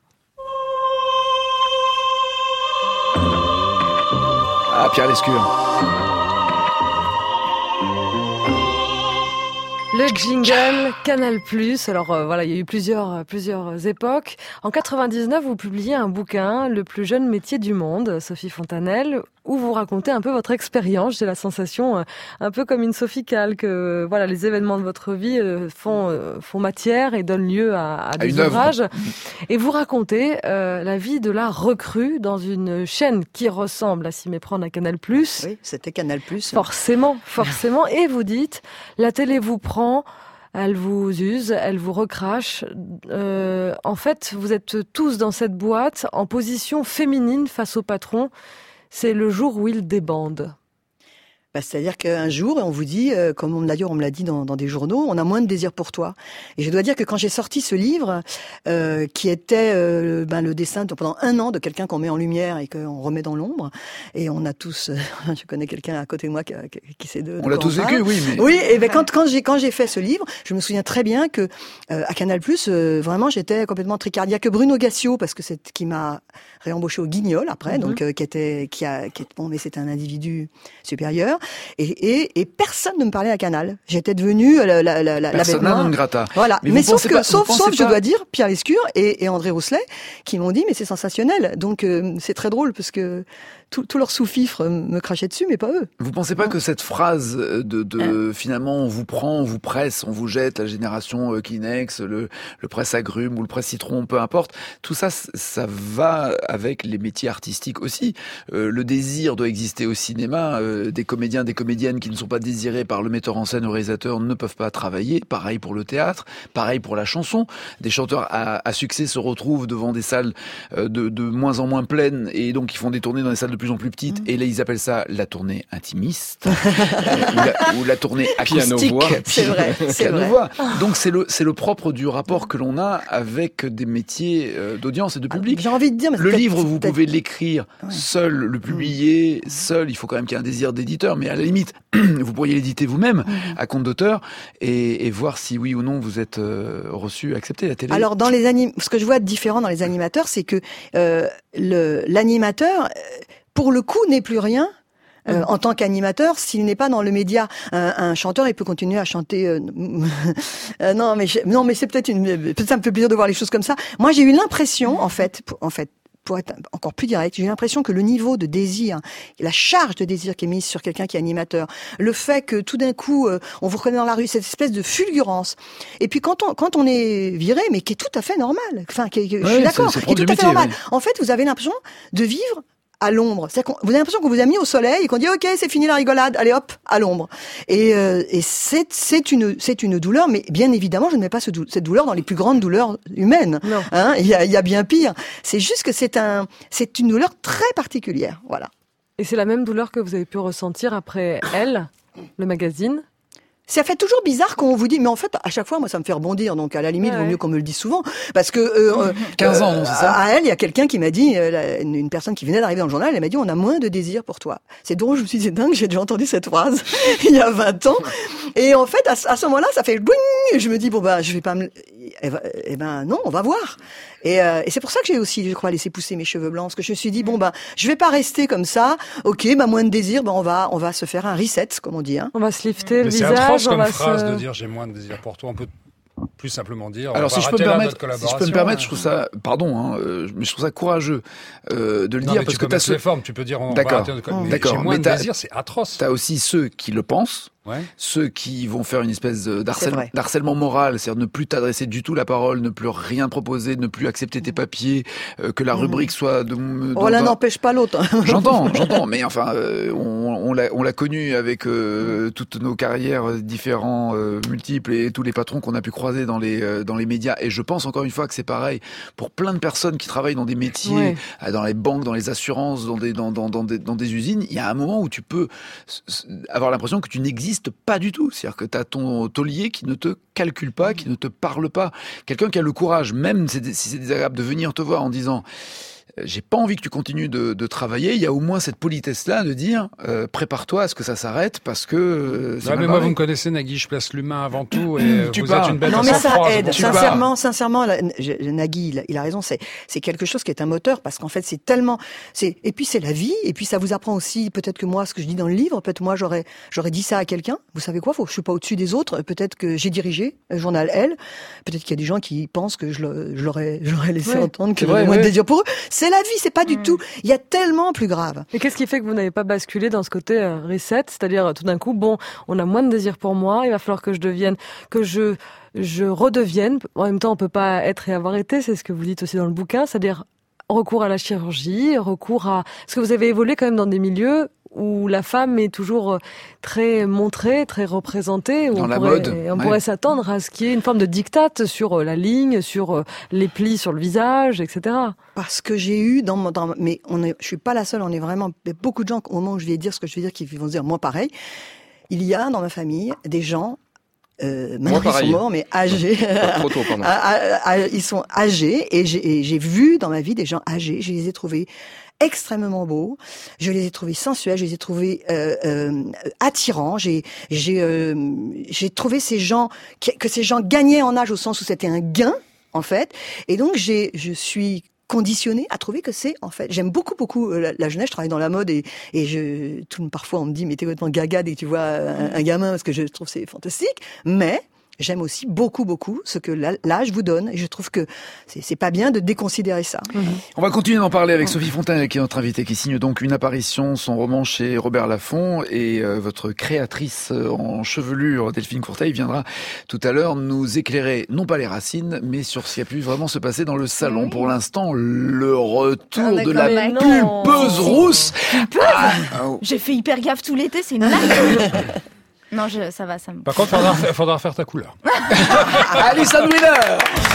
Ah, Pierre Lescure. Le jingle Canal plus. Alors euh, voilà, il y a eu plusieurs plusieurs époques. En quatre-vingt-dix-neuf, vous publiez un bouquin, Le plus jeune métier du monde, Sophie Fontanelle, où vous racontez un peu votre expérience. J'ai la sensation, euh, un peu comme une Sophie Calle, que euh, voilà, les événements de votre vie euh, font euh, font matière et donnent lieu à, à des une ouvrages. œuvre. Et vous racontez euh, la vie de la recrue dans une chaîne qui ressemble, à s'y méprendre, à Canal plus. Oui, c'était Canal plus. Forcément, forcément. Et vous dites, la télé vous prend, elle vous use, elle vous recrache. Euh, en fait, vous êtes tous dans cette boîte en position féminine face au patron. C'est le jour où il débande. Bah, c'est-à-dire qu'un jour, on vous dit, euh, comme on, d'ailleurs on me l'a dit dans, dans des journaux, on a moins de désir pour toi. Et je dois dire que quand j'ai sorti ce livre, euh, qui était euh, ben, le dessin de, pendant un an de quelqu'un qu'on met en lumière et qu'on remet dans l'ombre, et on a tous, euh, je connais quelqu'un à côté de moi qui, qui, qui sait de, de On l'a quoi tous parle. vécu, oui. Mais... Oui, et ben quand quand j'ai quand j'ai fait ce livre, je me souviens très bien que euh, à Canal plus, euh, vraiment j'étais complètement tricardia. Que Bruno Gassio, parce que c'est qui m'a réembauché au Guignol après, Mm-hmm. donc euh, qui était qui a qui est, bon, mais c'était un individu supérieur. Et, et, et personne ne me parlait à Canal. j'étais devenue la, la, la, la bête Persona noire. non grata. Voilà. Mais Mais, vous sauf pensez que, pas- sauf, vous sauf, pensez je pas- dois dire, Pierre Lescure et, et André Rousselet, qui m'ont dit, mais c'est sensationnel. Donc, euh, c'est très drôle parce que tous tout leurs sous-fifres me crachaient dessus, mais pas eux. Vous pensez pas que cette phrase de, de finalement on vous prend, on vous presse, on vous jette, la génération euh, Kleenex, le, le presse agrumes ou le presse citron, peu importe, tout ça, c- ça va avec les métiers artistiques aussi. Euh, le désir doit exister au cinéma. Euh, des comédiens, des comédiennes qui ne sont pas désirés par le metteur en scène ou le réalisateur ne peuvent pas travailler. Pareil pour le théâtre, pareil pour la chanson. Des chanteurs à, à succès se retrouvent devant des salles euh, de, de moins en moins pleines et donc ils font des tournées dans des salles de plus en plus petites. Et là, ils appellent ça la tournée intimiste euh, ou, la, ou la tournée acoustique. Piano-voix. C'est vrai, c'est vrai. Piano-voix. Donc c'est le c'est le propre du rapport que l'on a avec des métiers euh, d'audience et de public. J'ai envie de dire, mais Le c'est livre, peut-être- vous peut-être- pouvez l'écrire Ouais. seul, le publier seul. Il faut quand même qu'il y ait un désir d'éditeur, mais à la limite, vous pourriez l'éditer vous-même à compte d'auteur et, et voir si oui ou non vous êtes euh, reçu, accepté à la télé. Alors dans les anim... ce que je vois de différent dans les animateurs, c'est que euh, le l'animateur, euh, pour le coup, n'est plus rien. Euh, en tant qu'animateur, s'il n'est pas dans le média, un, un chanteur, il peut continuer à chanter. Euh, euh, non, mais je- non, mais c'est peut-être une. Peut-être ça me fait plaisir de voir les choses comme ça. Moi, j'ai eu l'impression, en fait, pour, en fait, pour être encore plus direct, j'ai eu l'impression que le niveau de désir, la charge de désir qui est mise sur quelqu'un qui est animateur, le fait que tout d'un coup, euh, on vous reconnaît dans la rue, cette espèce de fulgurance. Et puis quand on quand on est viré, mais qui est tout à fait normal. Enfin, qui, qui- je Ouais, suis d'accord, c'est- c'est qui est tout propre à du fait métier, normal. oui. En fait, vous avez l'impression de vivre à l'ombre. C'est-à-dire qu'on- vous avez l'impression qu'on vous a mis au soleil et qu'on dit ok, c'est fini la rigolade, allez hop, à l'ombre. Et, euh, et c'est c'est une c'est une douleur, mais bien évidemment, je ne mets pas ce dou- cette douleur dans les plus grandes douleurs humaines. Non. Hein, il y a il y a bien pire. C'est juste que c'est un c'est une douleur très particulière. Voilà. Et c'est la même douleur que vous avez pu ressentir après Elle, le magazine. Ça fait toujours bizarre quand on vous dit, mais en fait, à chaque fois, moi, ça me fait rebondir. Donc, à la limite, il Ouais, vaut ouais. mieux qu'on me le dise souvent. Parce que, euh, quinze ans, euh, non, c'est ça à elle, il y a quelqu'un qui m'a dit, euh, la- une, une personne qui venait d'arriver dans le journal, elle m'a dit, on a moins de désir pour toi. C'est drôle, je me suis dit, c'est dingue, j'ai déjà entendu cette phrase il y a vingt ans. Et en fait, à, ce- à ce moment-là, ça fait boing, et je me dis, bon, bah, je vais pas me, eh ben, eh ben, non, on va voir. Et, euh, et c'est pour ça que j'ai aussi, je crois, laissé pousser mes cheveux blancs, parce que je me suis dit, bon, bah, je vais pas rester comme ça. Ok, bah, moins de désir, bah, on va, on va se faire un reset, comme on dit, hein. On va se lifter le Mais c'est visage, atroce on comme va phrase se... de dire j'ai moins de désir pour toi. On peut plus simplement dire. Alors on si va je peux me rater là permettre, notre si je peux me collaboration, permettre, hein. je trouve ça, pardon, hein, euh, mais je trouve ça courageux euh, de le Non, dire mais parce tu que peux t'as mettre ce, les formes. Tu peux dire on va D'accord. rater notre- Mmh. mais D'accord, j'ai moins mais de t'as- désir, c'est atroce. t'as aussi ceux qui le pensent Ouais. Ceux qui vont faire une espèce d'harcèlement, vrai. d'harcèlement moral, c'est-à-dire ne plus t'adresser du tout la parole, ne plus rien proposer, ne plus accepter tes papiers, euh, que la rubrique soit de... de Oh, l'un dans- n'empêche pas l'autre. J'entends, j'entends, mais enfin, euh, on, on l'a, on l'a connu avec euh, toutes nos carrières différentes, euh, multiples, et tous les patrons qu'on a pu croiser dans les euh, dans les médias. Et je pense encore une fois que c'est pareil pour plein de personnes qui travaillent dans des métiers, Ouais. euh, dans les banques, dans les assurances, dans des dans dans dans des, dans des usines. Il y a un moment où tu peux s- s- avoir l'impression que tu n'existes pas du tout. C'est-à-dire que tu as ton taulier qui ne te calcule pas, qui ne te parle pas. Quelqu'un qui a le courage, même si c'est- si c'est désagréable, de venir te voir en disant j'ai pas envie que tu continues de, de travailler. Il y a au moins cette politesse-là de dire euh, prépare-toi à ce que ça s'arrête parce que euh, c'est Ouais, mal mais moi, barré. vous me connaissez, Nagui, je place l'humain avant tout et euh, Tu vous pars. êtes une bête Non à mais cent ça froid, aide, c'est pour ça. sincèrement, sincèrement, la- je- Nagui, il a, il a raison, c'est c'est quelque chose qui est un moteur parce qu'en fait c'est tellement, c'est et puis c'est la vie et puis ça vous apprend aussi peut-être que moi ce que je dis dans le livre, peut-être moi j'aurais j'aurais dit ça à quelqu'un. Vous savez quoi, faut, je suis pas au-dessus des autres, peut-être que j'ai dirigé le journal Elle, peut-être qu'il y a des gens qui pensent que je le- je l'aurais je l'aurais laissé Ouais. entendre que C'est j'avais vrai, moins de ouais. désir pour eux. C'est la vie, c'est pas du Mm. tout. Il y a tellement plus grave. Et qu'est-ce qui fait que vous n'avez pas basculé dans ce côté euh, reset, c'est-à-dire euh, tout d'un coup, bon, on a moins de désir pour moi, il va falloir que je devienne, que je je redevienne. En même temps, on peut pas être et avoir été, c'est ce que vous dites aussi dans le bouquin, c'est-à-dire recours à la chirurgie, recours à... Parce que vous avez évolué quand même dans des milieux où la femme est toujours euh, très montrée, très représentée, où Dans on la pourrait, mode, et on ouais. pourrait s'attendre à ce qu'il y ait une forme de dictate sur euh, la ligne, sur euh, les plis sur le visage, et cetera. Parce que j'ai eu dans mon, dans, mais on est, je suis pas la seule, on est vraiment, il y a beaucoup de gens au moment où je vais dire ce que je vais dire qui vont se dire moi pareil. Il y a dans ma famille des gens, euh, maintenant ils sont pareil. morts, mais âgés. Pas trop tôt, pardon. Ah, ah, ah, ils sont âgés et j'ai, et j'ai vu dans ma vie des gens âgés. Je les ai trouvés extrêmement beaux. Je les ai trouvés sensuels. Je les ai trouvés euh, euh, attirants. J'ai, j'ai, euh, j'ai trouvé ces gens qui- que ces gens gagnaient en âge au sens où c'était un gain en fait. Et donc j'ai, je suis conditionnée à trouver que c'est en fait j'aime beaucoup beaucoup la, la jeunesse. Je travaille dans la mode et et je tout parfois on me dit mais t'es complètement gaga dès que tu vois un, un gamin parce que je trouve c'est fantastique. Mais j'aime aussi beaucoup, beaucoup ce que l'âge vous donne. Et je trouve que c'est, c'est pas bien de déconsidérer ça. Mmh. On va continuer d'en parler avec Sophie Fontaine, qui est notre invitée, qui signe donc une apparition, son roman chez Robert Laffont, et euh, votre créatrice en chevelure, Delphine Courteil, viendra tout à l'heure nous éclairer, non pas les racines, mais sur ce qui a pu vraiment se passer dans le salon. Oui. Pour l'instant, le retour Ah, de d'accord, la mais non. pulpeuse rousse. Ah, J'ai fait hyper gaffe tout l'été, c'est une blague. Non, je, ça va, ça me... Par contre, faudra, fa- faudra faire ta couleur. Alison Wheeler.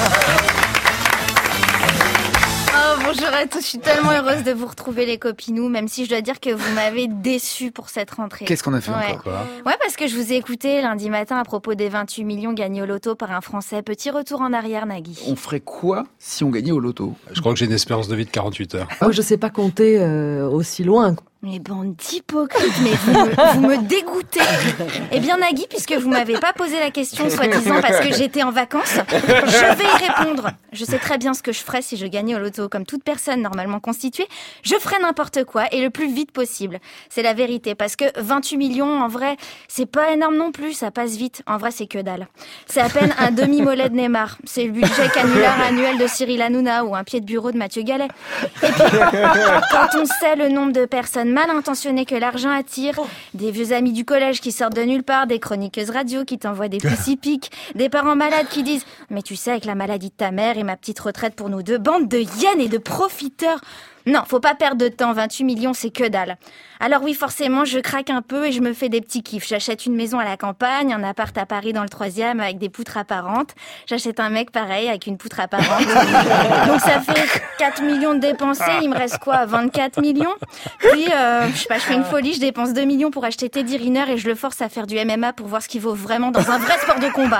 Oh, bonjour à tous, je suis tellement heureuse de vous retrouver les copinous, même si je dois dire que vous m'avez déçu pour cette rentrée. Qu'est-ce qu'on a fait Ouais. encore? Quoi. Ouais, parce que je vous ai écouté lundi matin à propos des vingt-huit millions gagnés au loto par un Français. Petit retour en arrière, Nagui. On ferait quoi si on gagnait au loto? Je crois que j'ai une espérance de vie de quarante-huit heures. Moi, je sais pas compter euh, aussi loin. Les bandes d'hypocrites, mais vous me, vous me dégoûtez. Eh bien, Nagui, puisque vous m'avez pas posé la question, soi-disant parce que j'étais en vacances, je vais y répondre. Je sais très bien ce que je ferais si je gagnais au loto. Comme toute personne normalement constituée, je ferais n'importe quoi et le plus vite possible. C'est la vérité, parce que vingt-huit millions, en vrai, c'est pas énorme non plus, ça passe vite. En vrai, c'est que dalle. C'est à peine un demi-mollet de Neymar. C'est le budget canular annuel de Cyril Hanouna ou un pied de bureau de Mathieu Gallet. Et puis, quand on sait le nombre de personnes mal intentionnées que l'argent attire, des vieux amis du collège qui sortent de nulle part, des chroniqueuses radio qui t'envoient des pussy pics, des parents malades qui disent « Mais tu sais, avec la maladie de ta mère et ma petite retraite pour nous deux, bande de hyènes et de profiteurs !» Non, faut pas perdre de temps, vingt-huit millions, c'est que dalle. Alors oui, forcément, je craque un peu et je me fais des petits kiffs. J'achète une maison à la campagne, un appart à Paris dans le troisième avec des poutres apparentes. J'achète un mec pareil avec une poutre apparente. Donc ça fait quatre millions de dépensés, il me reste quoi, vingt-quatre millions? Puis, euh, je sais pas, je fais une folie, je dépense deux millions pour acheter Teddy Riner et je le force à faire du M M A pour voir ce qu'il vaut vraiment dans un vrai sport de combat.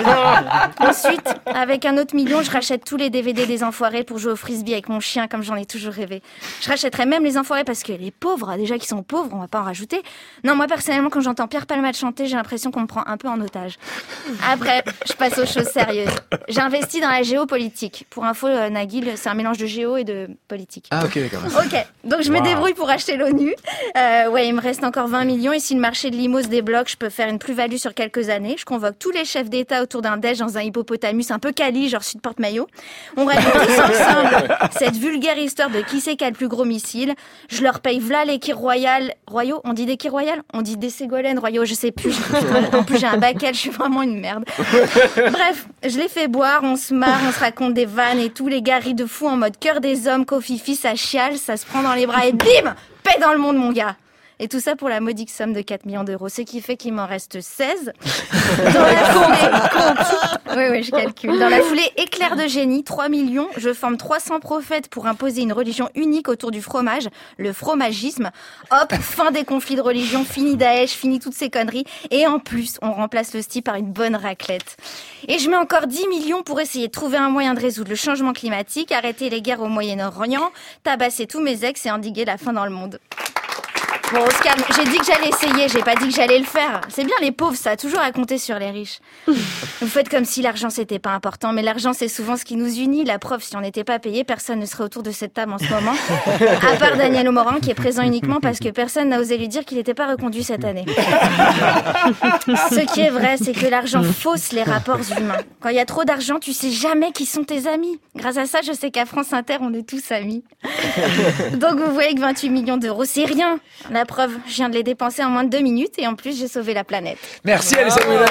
Ensuite, avec un autre million, je rachète tous les D V D des Enfoirés pour jouer au frisbee avec mon chien comme j'en ai toujours rêvé. Je rachèterais même les Enfoirés parce que les pauvres, déjà qui sont pauvres, on va pas en rajouter. Non, moi personnellement, quand j'entends Pierre Palmade chanter, j'ai l'impression qu'on me prend un peu en otage. Après, je passe aux choses sérieuses. J'ai investi dans la géopolitique. Pour info, euh, Nagui, c'est un mélange de géo et de politique. Ah ok, d'accord. Ok, donc je me Wow. débrouille pour acheter l'ONU. Euh, ouais, il me reste encore vingt millions et si le marché de l'I M O se débloque, je peux faire une plus-value sur quelques années. Je convoque tous les chefs d'État autour d'un déj dans un hippopotamus un peu quali, genre sud Porte-Maillot. On règle tous ensemble cette vulgaire histoire de qui qui c'est qui a le plus gros missile. Je leur paye v'là les kirs royales. Royaux, on dit des kirs royales? On dit des Ségolènes royaux, je sais plus. En plus, j'ai un bac L, je suis vraiment une merde. Bref, je les fais boire, on se marre, on se raconte des vannes et tout. Les gars rient de fou en mode cœur des hommes, Kofifi, ça chiale, ça se prend dans les bras et bim, paix dans le monde, mon gars. Et tout ça pour la modique somme de quatre millions d'euros, ce qui fait qu'il m'en reste seize. Dans la foulée, oui, oui, je calcule. Dans la foulée, éclair de génie, trois millions. Je forme trois cents prophètes pour imposer une religion unique autour du fromage, le fromagisme. Hop, fin des conflits de religion, fini Daesh, fini toutes ces conneries. Et en plus, on remplace le style par une bonne raclette. Et je mets encore dix millions pour essayer de trouver un moyen de résoudre le changement climatique, arrêter les guerres au Moyen-Orient, tabasser tous mes ex et endiguer la faim dans le monde. Bon, on se calme. J'ai dit que j'allais essayer, j'ai pas dit que j'allais le faire. C'est bien les pauvres, ça a toujours à compter sur les riches. Vous faites comme si l'argent c'était pas important, mais l'argent c'est souvent ce qui nous unit. La preuve, si on n'était pas payé, personne ne serait autour de cette table en ce moment. À part Daniel Omoran qui est présent uniquement parce que personne n'a osé lui dire qu'il n'était pas reconduit cette année. Ce qui est vrai, c'est que l'argent fausse les rapports humains. Quand il y a trop d'argent, tu sais jamais qui sont tes amis. Grâce à ça, je sais qu'à France Inter, on est tous amis. Donc vous voyez que vingt-huit millions d'euros, c'est rien. La preuve, je viens de les dépenser en moins de deux minutes et en plus, j'ai sauvé la planète. Merci, Alissa Wheeler.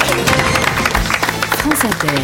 France Inter,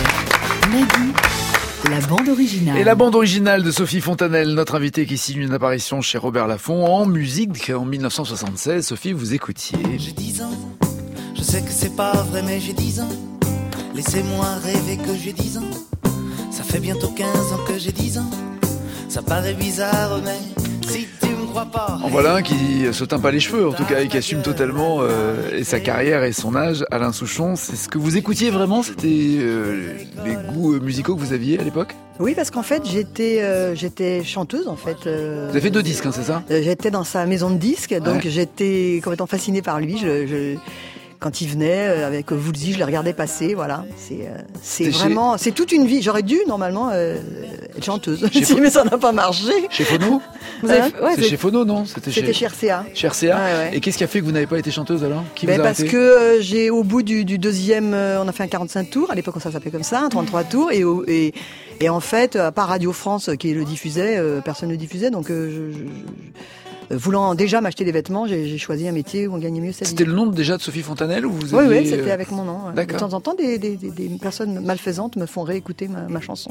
Nagui, la bande originale. Et la bande originale de Sophie Fontanelle, notre invitée qui signe une apparition chez Robert Laffont en musique en dix-neuf cent soixante-seize. Sophie, vous écoutiez. J'ai dix ans, je sais que c'est pas vrai mais j'ai dix ans. Laissez-moi rêver que j'ai dix ans. Ça fait bientôt quinze ans que j'ai dix ans. Ça paraît bizarre mais si tu me crois pas. En voilà un qui se teint pas les cheveux, en tout cas, et qui assume totalement euh, et sa carrière et son âge. Alain Souchon, c'est ce que vous écoutiez vraiment? C'était euh, les goûts musicaux que vous aviez à l'époque? Oui, parce qu'en fait, j'étais euh, j'étais chanteuse, en fait. Euh, vous avez fait deux disques, hein, c'est ça? euh, J'étais dans sa maison de disques, donc ouais. J'étais complètement fascinée par lui. Je... je... Quand il venait avec Woolsey, je le regardais passer, voilà. C'est, euh, c'est vraiment, chez... c'est toute une vie. J'aurais dû normalement euh, être chanteuse, si, mais ça n'a pas marché. Chez Phono? Vous avez... hein ouais, c'est, c'est chez Phono, non? C'était, C'était chez... chez R C A. Chez R C A. Ouais, ouais. Et qu'est-ce qui a fait que vous n'avez pas été chanteuse alors? Qui ben vous a parce arrêté? que euh, j'ai au bout du, du deuxième, euh, on a fait un quarante-cinq tours. À l'époque, ça s'appelait comme ça, un trente-trois tours, et, et et en fait, à part Radio France qui le diffusait, euh, personne ne le diffusait, donc euh, je, je, je... voulant déjà m'acheter des vêtements, j'ai, j'ai choisi un métier où on gagnait mieux sa vie. C'était le nom déjà de Sophie Fontanelle ou vous Oui, aviez... oui, c'était avec mon nom. D'accord. De temps en temps, des, des, des, des personnes malfaisantes me font réécouter ma, ma chanson.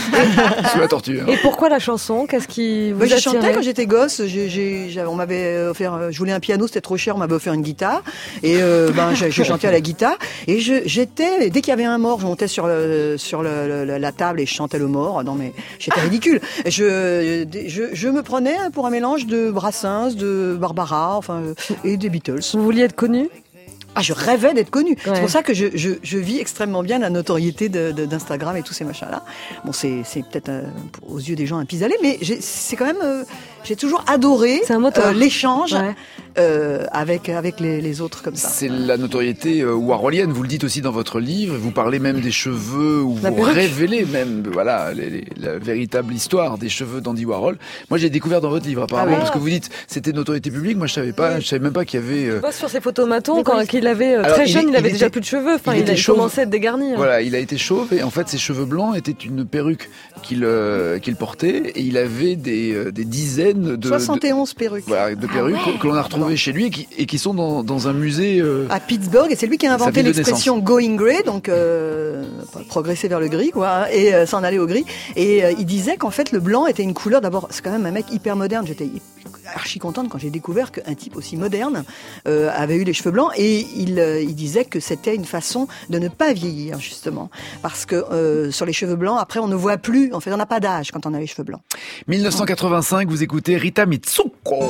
Sous la torture. Et pourquoi la chanson? Qu'est-ce qui vous oui, j'ai attirait? chanté quand j'étais gosse. J'ai, j'ai, on m'avait offert, je voulais un piano, c'était trop cher, on m'avait offert une guitare. Et euh, ben, je, je chantais à la guitare. Et je, j'étais, dès qu'il y avait un mort, je montais sur, le, sur le, le, la table et je chantais le mort. Non mais j'étais ridicule. Je, je, je me prenais pour un mélange de Brassens, de Barbara, enfin, et des Beatles. Vous vouliez être connu? Ah, je rêvais d'être connue. Ouais. C'est pour ça que je, je, je vis extrêmement bien la notoriété de, de, d'Instagram et tous ces machins-là. Bon, c'est, c'est peut-être euh, aux yeux des gens un pis-aller, mais j'ai, c'est quand même, euh, j'ai toujours adoré c'est un moteur. Euh, l'échange ouais. euh, avec avec les, les autres comme ça. C'est la notoriété euh, warholienne. Vous le dites aussi dans votre livre. Vous parlez même des cheveux, ou La vous perruque. révélez même, voilà, les, les, la véritable histoire des cheveux d'Andy Warhol. Moi, j'ai découvert dans votre livre apparemment, Ah oui. parce que vous dites c'était notoriété publique. Moi, je savais pas, je savais même pas qu'il y avait. euh, Je vois sur ses photomatons, Mais quand quand il avait euh, Alors, très il- jeune, il, il avait était- déjà plus de cheveux. Enfin, il il, était a chauve. commencé à être dégarni. Voilà, il a été chauve et en fait ses cheveux blancs étaient une perruque qu'il euh, qu'il portait et il avait des euh, des dizaines de soixante et onze de, perruques. voilà, de perruques Ah ouais. que l'on a retrouvées chez lui et qui, et qui sont dans, dans un musée. Euh, À Pittsburgh, et c'est lui qui a Sa inventé ville de l'expression going grey, donc euh, progresser vers le gris, quoi, et euh, s'en aller au gris. Et euh, il disait qu'en fait le blanc était une couleur. D'abord, c'est quand même un mec hyper moderne. J'étais archi contente quand j'ai découvert qu'un type aussi moderne euh, avait eu les cheveux blancs. Et il, euh, il disait que c'était une façon de ne pas vieillir, justement, parce que euh, sur les cheveux blancs, après, on ne voit plus. En fait, on n'a pas d'âge quand on a les cheveux blancs. dix-neuf cent quatre-vingt-cinq, vous écoutez Rita Mitsuko.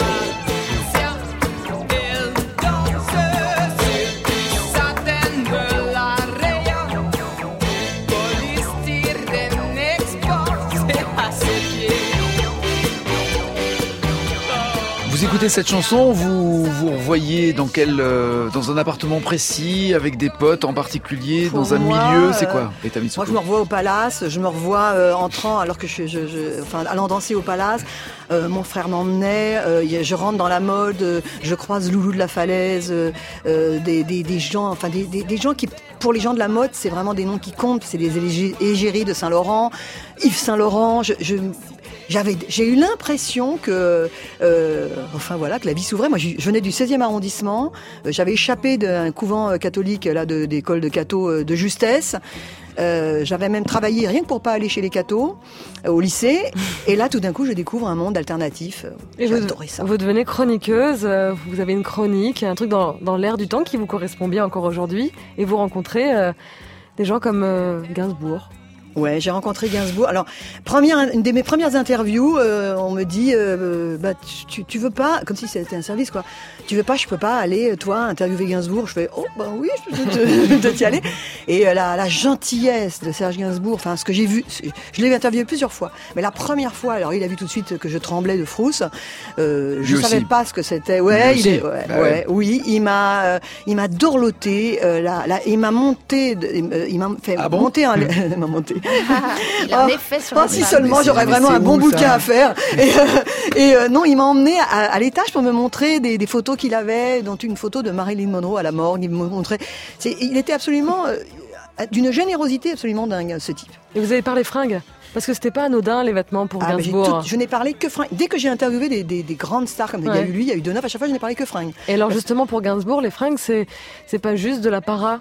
Vous écoutez cette chanson, vous vous voyez dans quel euh, dans un appartement précis avec des potes en particulier, Pour dans un moi, milieu, c'est euh, quoi Rita Mitsuko? Moi, je me revois au Palace, je me revois euh, entrant, alors que je, je, je, enfin, allant danser au Palace. Euh, mon frère m'emmenait. Euh, y a- je rentre dans la mode. Euh, je croise Loulou de la Falaise, euh, euh, des, des, des gens, enfin des, des, des gens qui, pour les gens de la mode, c'est vraiment des noms qui comptent. C'est des égé- égéries de Saint-Laurent, Yves Saint-Laurent. Je, je, j'avais, j'ai eu l'impression que, euh, enfin voilà, que la vie s'ouvrait. Moi, je venais du seizième arrondissement. Euh, j'avais échappé d'un couvent catholique là, de, d'école de catho de justesse. Euh, j'avais même travaillé rien que pour pas aller chez les cathos euh, au lycée. Et là, tout d'un coup, je découvre un monde alternatif. Et J'ai vous, adoré ça. Vous devenez chroniqueuse. euh, Vous avez une chronique, un truc dans, dans l'air du temps qui vous correspond bien encore aujourd'hui. Et vous rencontrez euh, des gens comme euh, Gainsbourg. Ouais, j'ai rencontré Gainsbourg. Alors, première, une de mes premières interviews, euh, on me dit, euh, bah, tu, tu veux pas, comme si c'était un service, quoi. Tu veux pas, je peux pas aller, toi, interviewer Gainsbourg. Je fais, oh, bah oui, je peux te, te y aller. Et euh, la, la gentillesse de Serge Gainsbourg, enfin, ce que j'ai vu, je l'ai interviewé plusieurs fois. Mais la première fois, alors, il a vu tout de suite que je tremblais de frousse. Euh, je Lui savais aussi. pas ce que c'était. Ouais, Lui il est, aussi. ouais, Bah ouais, ouais. oui, il m'a, euh, il m'a dorloté, euh, la, la, il m'a monté, de, euh, il m'a fait Ah bon monter un, il m'a monté. Il en Oh, est fait sur oh, la si femme. seulement Mais j'aurais c'est- vraiment mais un c'est bon où, bouquin ça à faire. Et, euh, et euh, non, il m'a emmené à, à l'étage pour me montrer des, des photos qu'il avait, dont une photo de Marilyn Monroe à la morgue. Il me montrait. C'est, il était absolument euh, d'une générosité absolument dingue, ce type. Et vous avez parlé fringues. Parce que c'était pas anodin, les vêtements pour Ah, mais j'ai Gainsbourg. tout- je n'ai parlé que fringues. Dès que j'ai interviewé des, des, des grandes stars comme il y a Ouais. eu lui, il y a eu Deneuve, à chaque fois je n'ai parlé que fringues. Et alors justement pour Gainsbourg, les fringues, c'est c'est pas juste de la para.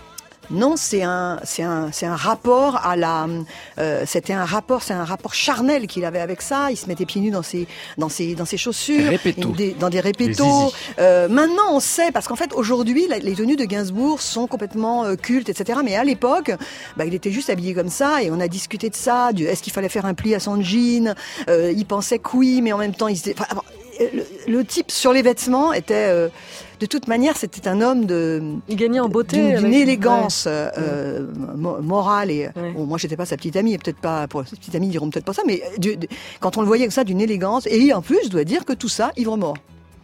Non, c'est un, c'est un, c'est un rapport à la, euh, c'était un rapport, c'est un rapport charnel qu'il avait avec ça. Il se mettait pieds nus dans ses, dans ses, dans ses chaussures, Répétos. des- dans des Les répétos. zizis. Euh, maintenant, on sait parce qu'en fait, aujourd'hui, la- les tenues de Gainsbourg sont complètement euh, cultes, et cetera. Mais à l'époque, bah, il était juste habillé comme ça, et on a discuté de ça. Du, est-ce qu'il fallait faire un pli à son jean euh, Il pensait que oui, mais en même temps, il se, enfin, bon, le, le type sur les vêtements était, euh, de toute manière, c'était un homme de Il gagnait en beauté. d'une, d'une avec- élégance euh, euh, mo- morale et Ouais. bon, moi j'étais pas sa petite amie, et peut-être pas pour ses petites amies ils diront peut-être pas ça, mais du- du- quand on le voyait comme ça d'une élégance et en plus je dois dire que tout ça ivre mort.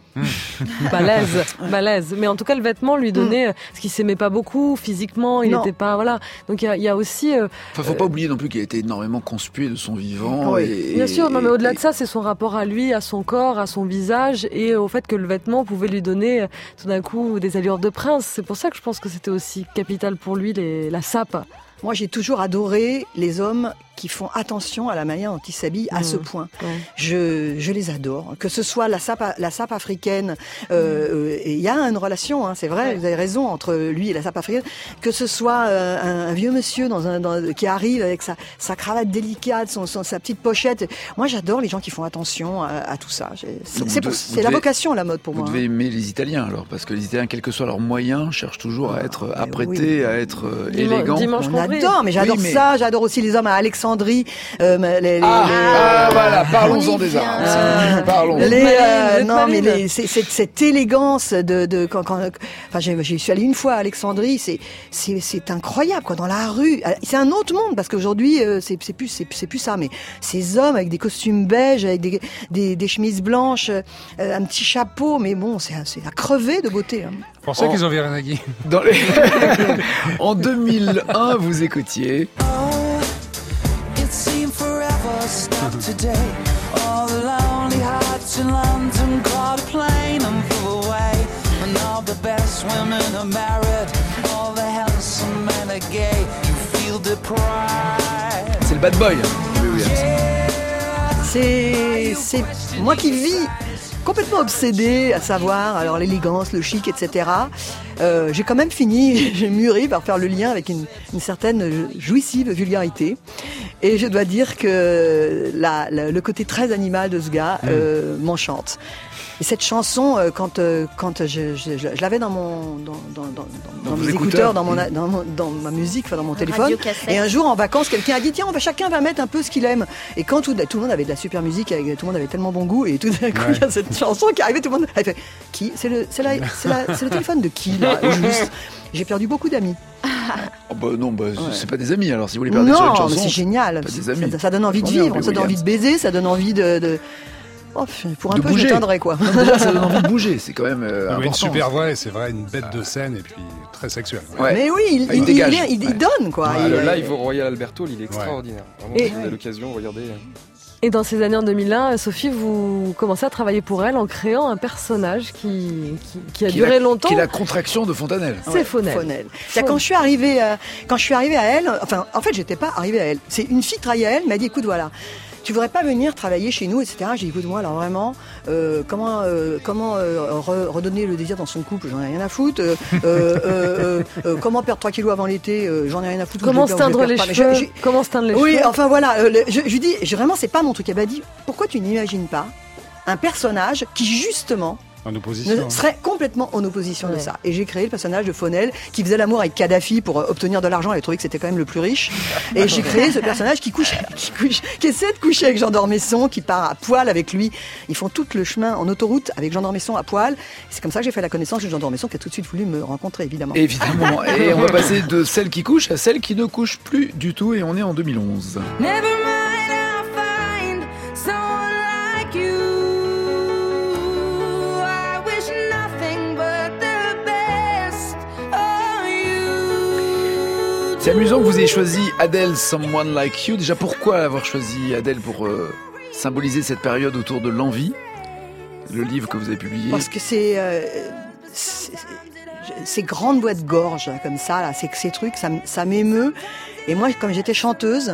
Ouais. Balèze, balèze. Mais en tout cas, le vêtement lui donnait, parce qu'il s'aimait pas beaucoup physiquement, il Non. n'était pas, voilà. Donc il y a, il y a aussi, euh, Enfin, faut pas oublier non plus qu'il a été énormément conspué de son vivant. Oui. et- bien sûr, non mais au-delà et- de ça, c'est son rapport à lui, à son corps, à son visage, et au fait que le vêtement pouvait lui donner euh, tout d'un coup des allures de prince. C'est pour ça que je pense que c'était aussi capital pour lui les, la sape. Moi j'ai toujours adoré les hommes qui font attention à la manière dont ils s'habillent à Mmh. ce point. Ouais. Je, je les adore. Que ce soit la sape, la sape africaine, euh, euh, et il y a une relation, hein, c'est vrai, Ouais. vous avez raison, entre lui et la sape africaine. Que ce soit euh, un, un vieux monsieur dans un, dans, qui arrive avec sa, sa cravate délicate, son, son- sa petite pochette. Moi j'adore les gens qui font attention à, à tout ça. J'ai- C'est, Donc, c'est, vous pour- devez- c'est vous la devez- vocation la mode pour Vous moi. devez aimer les Italiens alors, parce que les Italiens, quels que soient leurs moyens, cherchent toujours à être mais apprêtés, oui. à être euh, Diman- élégants. dimanche On compris. adore, mais j'adore Oui, mais- ça. J'adore aussi les hommes à Alexandrie. Euh, les, les- Ah, les- ah, voilà, parlons-en on y des vient. arts. Euh, Parlons. Les, Marine, euh, vous êtes non, mais marine. les, c'est, c'est- cette élégance de, de quand, quand, enfin, j'ai, j'y suis allée une fois à Alexandrie, c'est, c'est, c'est incroyable, quoi, dans la rue. C'est un autre monde, parce qu'aujourd'hui, euh, c'est, c'est plus, c'est, c'est plus ça, mais ces hommes avec des costumes beiges, avec des, des, des chemises blanches, euh, un petit chapeau, mais bon, c'est, c'est à crever de beauté, hein. Pour ça Oh. qu'ils ont viré Nagui. Dans les- en deux mille un, vous écoutiez. It seemed forever stopped today. All the lonely hearts in London caught a plane and flew away. And all the best women are married. All the handsome men are gay. You feel deprived. C'est le bad boy. Robbie Williams. C'est, c'est moi qui vis complètement obsédée à savoir alors l'élégance, le chic, et cetera. Euh, j'ai quand même fini, j'ai mûri par faire le lien avec une, une certaine jouissive vulgarité. Et je dois dire que la, la- le côté très animal de ce gars euh, m'enchante. Et cette chanson, euh, quand euh, quand je, je, je, je l'avais dans mon dans dans dans, dans Dans mes vos écouteurs, écouteurs. dans mon Mmh. dans, mon- dans ma musique, enfin dans mon téléphone. Radio-cassette. Et un jour en vacances, quelqu'un a dit tiens, on va chacun va mettre un peu ce qu'il aime. Et quand tout, tout le monde avait de la super musique, avec- tout le monde avait tellement bon goût, et tout d'un coup il y a cette chanson qui arrivait, tout le monde a fait qui c'est le c'est la, c'est la- c'est le téléphone de qui là au juste. J'ai perdu beaucoup d'amis. Oh, bah, non, bah, c'est pas des amis alors. Si vous voulez perdre sur une Non, chanson, mais c'est génial. pas des amis. Ça, ça donne envie de Très bien, vivre, Robbie ça donne envie Williams. de baiser, ça donne envie de. de... Oh, pour un De peu, bouger. j'éteindrais quoi. Déjà, ça donne envie de bouger. C'est quand même euh, Il avait une important. super voix et c'est vrai, une bête de scène et puis très sexuelle. Ouais. Mais oui, il, Ah, il il, dégage. il, il- il Ouais. donne quoi. Ah, Il- le live au Royal Albert Hall, il est extraordinaire. Vraiment, Et- si vous avez l'occasion, regardez. Et dans ces années en deux mille un, Sophie, vous commencez à travailler pour elle en créant un personnage qui, qui, qui a Qui est duré la- longtemps. Qui est la contraction de Fontanelle. C'est Faunel. Faunel. C'est-à-dire, quand je suis arrivée, euh, quand je suis arrivée à elle, enfin, en fait, j'étais pas arrivée à elle. C'est une fille qui travaillait à elle, m'a dit, écoute, voilà, tu voudrais pas venir travailler chez nous, et cetera. J'ai dit, écoute-moi, alors vraiment, euh, comment, euh, comment euh, re- redonner le désir dans son couple, j'en ai rien à foutre. Euh, euh, euh, euh, comment perdre trois kilos avant l'été, euh, j'en ai rien à foutre. Comment Je se les perds, teindre je les les perds pas. cheveux Mais je- je- Comment se teindre les Oui, cheveux enfin voilà, euh, le- je, je lui dis, je- vraiment, c'est pas mon truc. Elle m'a dit, pourquoi tu n'imagines pas un personnage qui, justement, En ne opposition. serait complètement en opposition de Ouais. ça. Et j'ai créé le personnage de Fonel qui faisait l'amour avec Kadhafi pour euh, obtenir de l'argent. Elle trouvait que c'était quand même le plus riche. Et j'ai créé ce personnage qui couche, qui couche, qui essaie de coucher avec Jean d'Ormesson, qui part à poil avec lui. Ils font tout le chemin en autoroute avec Jean d'Ormesson à poil. C'est comme ça que j'ai fait la connaissance de Jean d'Ormesson, qui a tout de suite voulu me rencontrer, évidemment. Évidemment. Et on va passer de celle qui couche à celle qui ne couche plus du tout. Et on est en deux mille onze. Never mind, I'll find someone like you. I wish nothing but the best for you. C'est amusant que vous ayez choisi Adele, Someone Like You. Déjà, pourquoi avoir choisi Adele pour euh, symboliser cette période autour de l'envie? Le livre que vous avez publié. Parce que c'est, euh, c'est- ces grandes voix de gorge là, comme ça, là, c'est, ces trucs, ça, m- ça m'émeut. Et moi, comme j'étais chanteuse,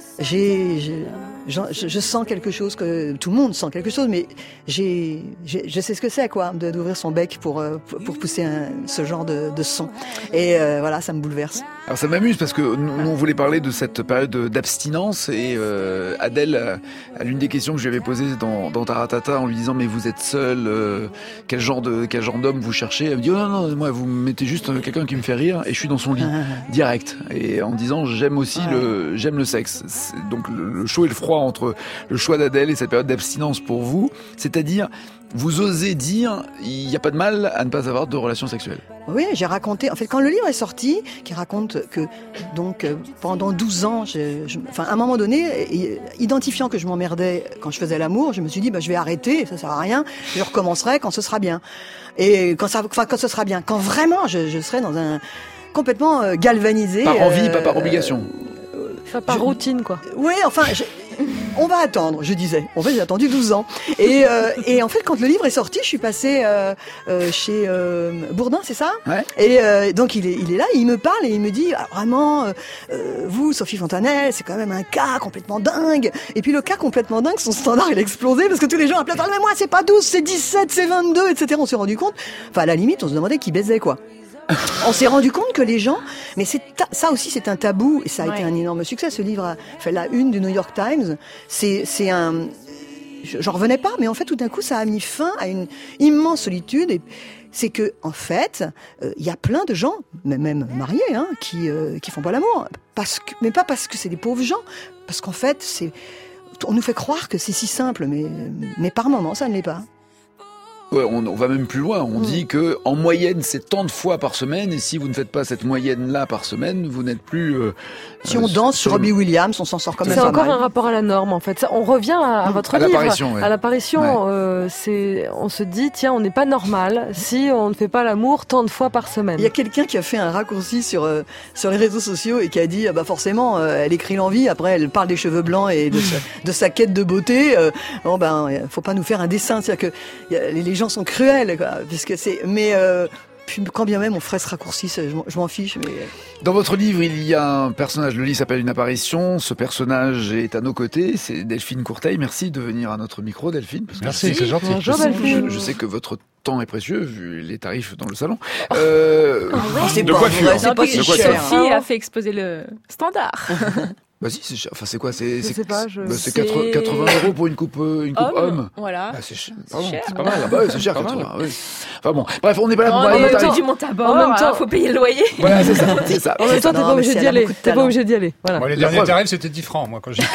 j'ai, j'ai- j'en- je, je sens quelque chose que tout le monde sent quelque chose, mais j'ai, j'ai je sais ce que c'est quoi, de, d'ouvrir son bec pour euh, pour, pour pousser un, ce genre de, de son. Et euh, voilà, ça me bouleverse. Alors ça m'amuse parce que nous, nous, on voulait parler de cette période d'abstinence et euh, Adèle, euh, à l'une des questions que je lui avais posées dans, dans Taratata en lui disant mais vous êtes seul, euh, quel genre de quel genre d'homme vous cherchez? Elle me dit oh non non moi vous me mettez juste quelqu'un qui me fait rire et je suis dans son lit direct et en disant j'aime aussi Ouais. le j'aime le sexe. C'est donc le, le chaud et le froid entre le choix d'Adèle et cette période d'abstinence pour vous, c'est-à-dire vous osez dire il n'y a pas de mal à ne pas avoir de relations sexuelles. Oui, j'ai raconté. En fait, quand le livre est sorti, qui raconte que donc euh, pendant douze ans, je, je- enfin à un moment donné, et- identifiant que je m'emmerdais quand je faisais l'amour, je me suis dit bah je vais arrêter, ça sert à rien. Je recommencerai quand ce sera bien. Et quand ça, enfin quand ce sera bien, quand vraiment je, je serai dans un complètement euh, galvanisé. Par envie, euh, pas par obligation. Enfin, par je- routine, quoi. Oui, enfin, je- on va attendre, je disais. En fait, j'ai attendu douze ans. Et, euh, et en fait, quand le livre est sorti, je suis passée euh, euh, chez euh, Bourdin, c'est ça? Ouais. Et euh, donc, il est, il est là, il me parle et il me dit, ah, vraiment, euh, euh, vous, Sophie Fontanelle, c'est quand même un cas complètement dingue. Et puis, le cas complètement dingue, son standard, il a explosé parce que tous les gens appelaient, mais moi, c'est pas douze, c'est dix-sept, c'est vingt-deux, et cetera. On s'est rendu compte, enfin, à la limite, on se demandait qui baisait, quoi. On s'est rendu compte que les gens, mais c'est ta- ça aussi c'est un tabou et ça a Ouais. été un énorme succès. Ce livre a fait la une du New York Times. C'est c'est un, je- j'en revenais pas, mais en fait tout d'un coup ça a mis fin à une immense solitude. Et c'est que en fait euh, il y a plein de gens, même, même mariés, hein, qui euh, qui font pas l'amour, parce que, mais pas parce que c'est des pauvres gens, parce qu'en fait c'est, on nous fait croire que c'est si simple, mais mais par moments ça ne l'est pas. Ouais, on, on va même plus loin. On Mm. dit que en moyenne, c'est tant de fois par semaine, et si vous ne faites pas cette moyenne-là par semaine, vous n'êtes plus. Euh, Si euh, on danse sur le- Robbie Williams, on s'en sort quand même C'est pas encore mal. un rapport à la norme, en fait. Ça, on revient à, à votre À livre. l'apparition, ouais. À l'apparition, Ouais. euh, c'est, on se dit, tiens, on n'est pas normal si on ne fait pas l'amour tant de fois par semaine. Il y a quelqu'un qui a fait un raccourci sur euh, sur les réseaux sociaux et qui a dit ah bah forcément euh, elle écrit l'envie, après elle parle des cheveux blancs et de sa, de sa quête de beauté. Euh, bon ben faut pas nous faire un dessin, c'est-à-dire que y a- les les gens sont cruels quoi, puisque c'est mais euh, puis quand bien même on ferait ce raccourci, ça, je m'en- je m'en fiche mais Dans votre livre, il y a un personnage. Le livre s'appelle Une apparition. Ce personnage est à nos côtés. C'est Delphine Courteil. Merci de venir à notre micro, Delphine. Parce que Merci, je sais- c'est gentil. Bonjour, je sais- Delphine. je, je sais que votre temps est précieux vu les tarifs dans le salon. Euh, c'est De pas coiffure. vrai, c'est Non, pas puis si Sophie cher. Sophie a fait exploser le standard. Bah si, c'est cher. Enfin, c'est quoi? C'est Je c'est- sais pas, je- bah, c'est C'est- quatre- quatre-vingts euros pour une coupe, euh, une coupe homme. Voilà. Ah, c'est cher. C'est Pardon. cher. C'est pas mal. Ah bah ouais, c'est cher, Pas mal. quatre-vingts. Oui. Enfin bon, bref, on n'est pas là pour On parler de est tarifs. du monte à bord, En même temps- hein, faut payer le loyer. Voilà, c'est ça, c'est ça. En même temps, t'es Non, pas mais obligé c'est- d'y elle a aller. beaucoup de T'es pas talent. obligé d'y aller. Voilà. Bon, les La derniers preuve. tarifs, c'était dix francs, moi, quand j'ai.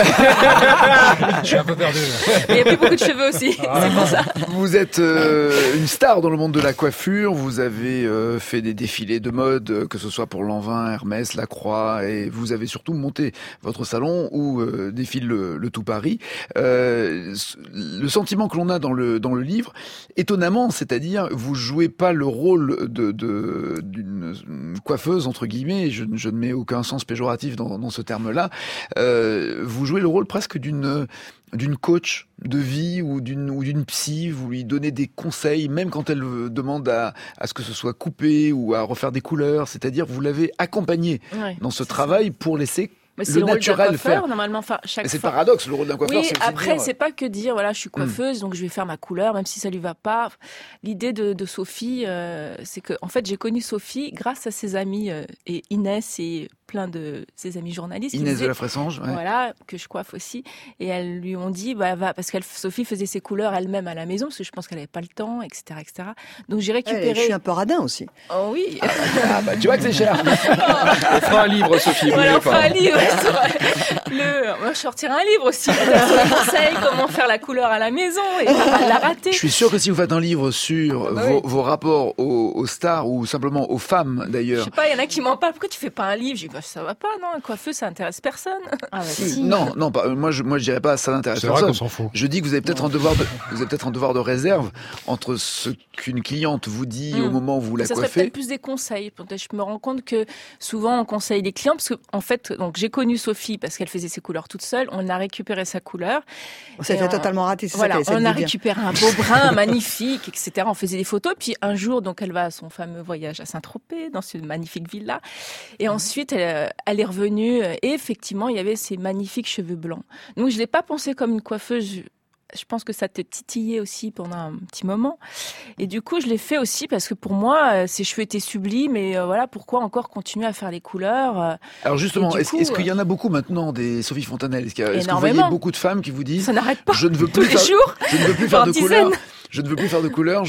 Je suis un peu perdu. là. Mais il n'y a plus beaucoup de cheveux aussi. Ah. C'est pour ça. Vous êtes euh, une star dans le monde de la coiffure. Vous avez euh, fait des défilés de mode, euh, que ce soit pour Lanvin, Hermès, Lacroix, et vous avez surtout monté votre salon où euh, défile le, le tout Paris. Euh, le sentiment que l'on a dans le dans le livre, étonnamment, c'est-à-dire vous jouez pas le rôle de de- d'une coiffeuse entre guillemets. Je, je ne mets aucun sens péjoratif dans, dans ce terme-là. Euh, vous jouez le rôle presque d'une d'une coach de vie ou d'une ou d'une psy, vous lui donnez des conseils, même quand elle euh, demande à, à ce que ce soit coupé ou à refaire des couleurs, c'est-à-dire vous l'avez accompagnée Ouais. dans ce travail pour laisser Mais c'est le le, rôle d'un naturel coiffeur, faire. normalement. Enfin, chaque Mais c'est le fois- paradoxe, le rôle d'un coiffeur, Oui, c'est aussi de après, dire- c'est pas que dire, voilà, je suis coiffeuse, donc je vais faire ma couleur, même si ça lui va pas. L'idée de, de Sophie, euh, c'est que, en fait, j'ai connu Sophie grâce à ses amis, euh, et Inès et plein de ses amis journalistes. qui Inès de disaient- la Fressange, ouais. Voilà, que je coiffe aussi. Et elles lui ont dit, bah, va, parce qu'elle, Sophie faisait ses couleurs elle-même à la maison, parce que je pense qu'elle avait pas le temps, et cetera, et cetera. Donc j'ai récupéré. Ouais, je suis un peu radin aussi. Oh oui. Ah bah tu vois que c'est cher. On fera un livre, Sophie. vous Voilà, on voulez fera pas. un livre. c'est vrai. Le, moi, je sortirai un livre aussi. peut-être sur les conseils, comment faire la couleur à la maison et pas la rater. Je suis sûr que si vous faites un livre sur bah vos, oui. vos rapports aux, aux stars ou simplement aux femmes Je d'ailleurs. sais pas, il y en a qui m'en parlent. Pourquoi tu fais pas un livre? Je dis, bah, ça va pas, non. Un coiffeur, ça intéresse personne. Ah bah Si. si. Non, non, pas, moi je moi je dirais pas ça n'intéresse C'est vrai personne. qu'on s'en fout. Je dis que vous avez peut-être un devoir de vous avez peut-être un devoir de réserve entre ce qu'une cliente vous dit Mm. au moment où vous la Ça serait coiffez. peut-être plus des conseils. Peut-être je me rends compte que souvent on conseille les clients parce que en fait, donc j'ai connu Sophie parce qu'elle faisait ses couleurs toute seule. On a récupéré sa couleur. Ça a Et été on- totalement raté, c'est Voilà, ça qu'elle essaie on de a vous dire. récupéré un beau brun magnifique, et cetera. On faisait des photos. Puis un jour, donc elle va à son fameux voyage à Saint-Tropez dans cette magnifique villa. Et ensuite, elle, elle est revenue et effectivement, il y avait ces magnifiques cheveux blancs. Donc je l'ai pas pensé comme une coiffeuse. Je pense que ça te titillait aussi pendant un petit moment. Et du coup, je l'ai fait aussi parce que pour moi, euh, ses cheveux étaient sublimes. Et euh, voilà, pourquoi encore continuer à faire les couleurs euh, Alors justement, Et du est-ce coup, est-ce qu'il y en a beaucoup maintenant des Sophie Fontanelle? Est-ce qu'il y a- est-ce que vous voyez Énormément. beaucoup de femmes qui vous disent Ça n'arrête pas. je ne veux tous plus les faire, jours. je ne veux plus faire par de dizaines. couleurs, je ne veux plus faire de couleurs,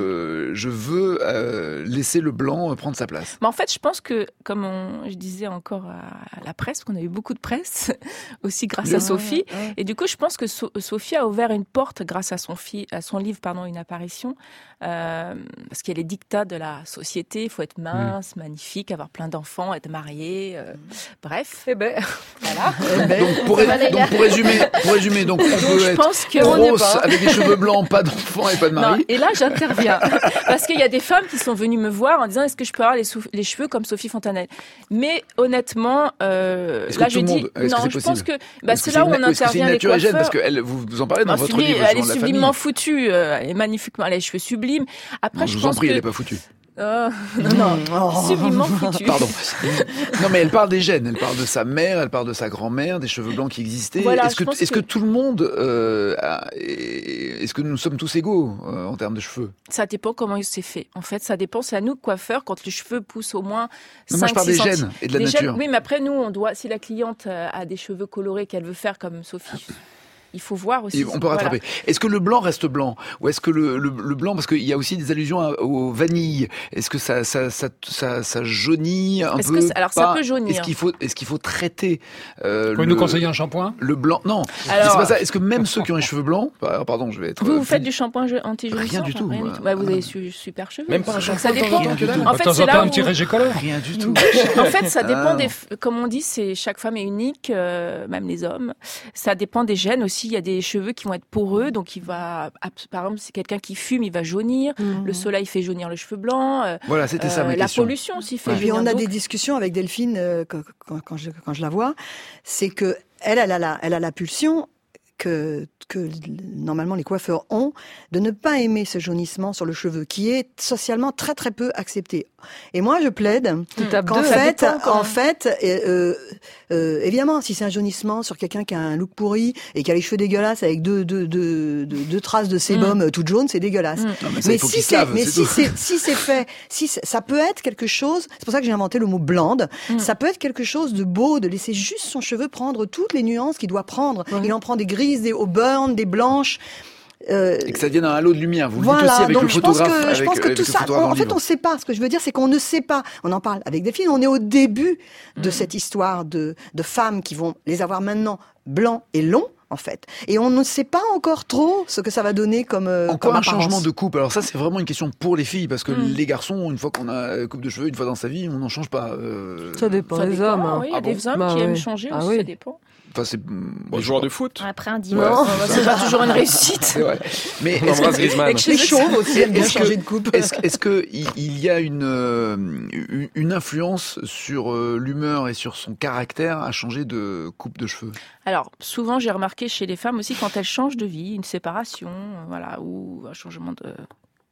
je je veux euh, laisser le blanc euh, prendre sa place. Mais en fait, je pense que, comme on, je disais encore à la presse, qu'on a eu beaucoup de presse, aussi grâce à Sophie. Et du coup, je pense que So- Sophie a ouvert une porte grâce à son, fi- à son livre, pardon, Une apparition, euh, parce qu'il y a les dictats de la société. Il faut être mince, magnifique, avoir plein d'enfants, être marié, euh, bref. Eh ben, Voilà. Donc pour, Ça va, ré- les donc gars. pour résumer, pour résumer, donc on Donc, peut je être pense que grosse avec des cheveux blancs, pas d'enfants et pas de Non, mari. et là, j'interviens. Parce qu'il y a des femmes qui sont venues me voir en disant est-ce que je peux avoir les, sou- les cheveux comme Sophie Fontanelle. Mais honnêtement, euh, Est-ce que là, tout je le dis monde- est-ce que non, c'est je pense possible que bah, Est-ce que c'est là où une- on est-ce que c'est intervient une les nature hygiène coiffeurs. parce que elle, vous, vous en parlez dans Non, votre sublim- livre elle sur est la sublimement famille. foutue, euh, elle est magnifiquement, elle a les cheveux sublimes. Après, Non, je, je vous en pense prie, que elle est pas foutue. Euh, non, non, Oh. sublimement foutue. Pardon. Non, mais elle parle des gènes. Elle parle de sa mère, elle parle de sa grand-mère, des cheveux blancs qui existaient. Voilà, est-ce je que, pense est-ce que... que- tout le monde, euh, a- est-ce que nous sommes tous égaux euh, en termes de cheveux? Ça dépend comment il s'est fait. En fait, ça dépend. C'est à nous, coiffeurs, quand les cheveux poussent au moins Non, moi, je cinq parle six des centi- gènes et de la Des nature. gènes, oui, mais après, nous, on doit, si la cliente euh, a des cheveux colorés qu'elle veut faire comme Sophie, il faut voir aussi. Et on peut Voilà. rattraper. Est-ce que le blanc reste blanc ou est-ce que le, le, le blanc, parce qu'il y a aussi des allusions à- aux vanilles, est-ce que ça ça ça ça, ça jaunit un Est-ce peu que ça- alors, ça pas peut jaunir. Est-ce qu'il faut est-ce qu'il faut traiter euh, Vous pouvez le, nous conseiller un shampoing? le blanc? Non, Alors- c'est pas ça. Est-ce que même ceux qui ont les cheveux blancs, bah, pardon, je vais être Vous, vous euh, faites du shampoing je- anti-jaunissant? Rien du tout, Rien moi. du tout. Bah, vous Ah, avez non. su- super cheveux. Même pas un Donc, shampoing ça de temps en dépend. temps, que dalle. En De fait, temps c'est en temps, là un où... petit régécoleur. rien du tout. En fait, ça dépend Ah. des, f- comme on dit, c'est chaque femme est unique, euh, même les hommes. Ça dépend des gènes aussi. Il y a des cheveux qui vont être poreux, donc il va, par exemple, c'est quelqu'un qui fume, il va jaunir. Le soleil fait jaunir le cheveu blanc. euh, Voilà, c'était ça ma euh, la question. pollution aussi fait Et puis jaunir. on a Donc, des discussions avec Delphine euh, quand, quand- quand je, quand je la vois, c'est que elle, elle a la, elle a la pulsion que, que normalement les coiffeurs ont de ne pas aimer ce jaunissement sur le cheveu, qui est socialement très très peu accepté. Et moi, je plaide étape qu'en deux, fait, dépend quand en même. fait, euh, euh, évidemment, si c'est un jaunissement sur quelqu'un qui a un look pourri et qui a les cheveux dégueulasses avec deux, deux, deux, deux, deux traces de sébum euh, toutes jaunes, c'est dégueulasse. Mm. Non, mais ça, Mais il faut si qu'ils c'est, savent, mais c'est si tout. c'est, si c'est fait, si c'est- ça peut être quelque chose. C'est pour ça que j'ai inventé le mot blonde. Mm. Ça peut être quelque chose de beau, de laisser juste son cheveu prendre toutes les nuances qu'il doit prendre. Ouais. Il en prend des grises, des au burn, des blanches. Euh, Et que ça devienne un halo de lumière. Vous le dites voilà, aussi avec donc le je pense photographe. que, je avec- pense que avec tout le ça, photographe on- dans en le fait, livre. on sait pas. Ce que je veux dire, c'est qu'on ne sait pas. On en parle avec des filles. On est au début de Mm. cette histoire de, de femmes qui vont les avoir maintenant blancs et longs, en fait. Et on ne sait pas encore trop ce que ça va donner comme, euh, Encore comme un apparence. changement de coupe. Alors ça, c'est vraiment une question pour les filles, parce que Mm. les garçons, une fois qu'on a euh, coupe de cheveux, une fois dans sa vie, on n'en change pas. euh, ça dépend ça des dépend, hommes. hein. oui, il y a Ah des bon hommes Bah qui oui. aiment changer Ah aussi, oui. ça dépend. Enfin, c'est Les joueurs de foot. Après un Ouais. divorce. C'est pas toujours une réussite. C'est vrai. Mais On est-ce embrasse que, Griezmann. Les chauves aussi aiment bien Est-ce que- changer de coupe. est-ce, est-ce que il il y a une euh, une- une influence sur euh, l'humeur et sur son caractère à changer de coupe de cheveux? Alors, souvent, j'ai remarqué chez les femmes aussi, quand elles changent de vie, une séparation, euh, voilà, ou un changement de,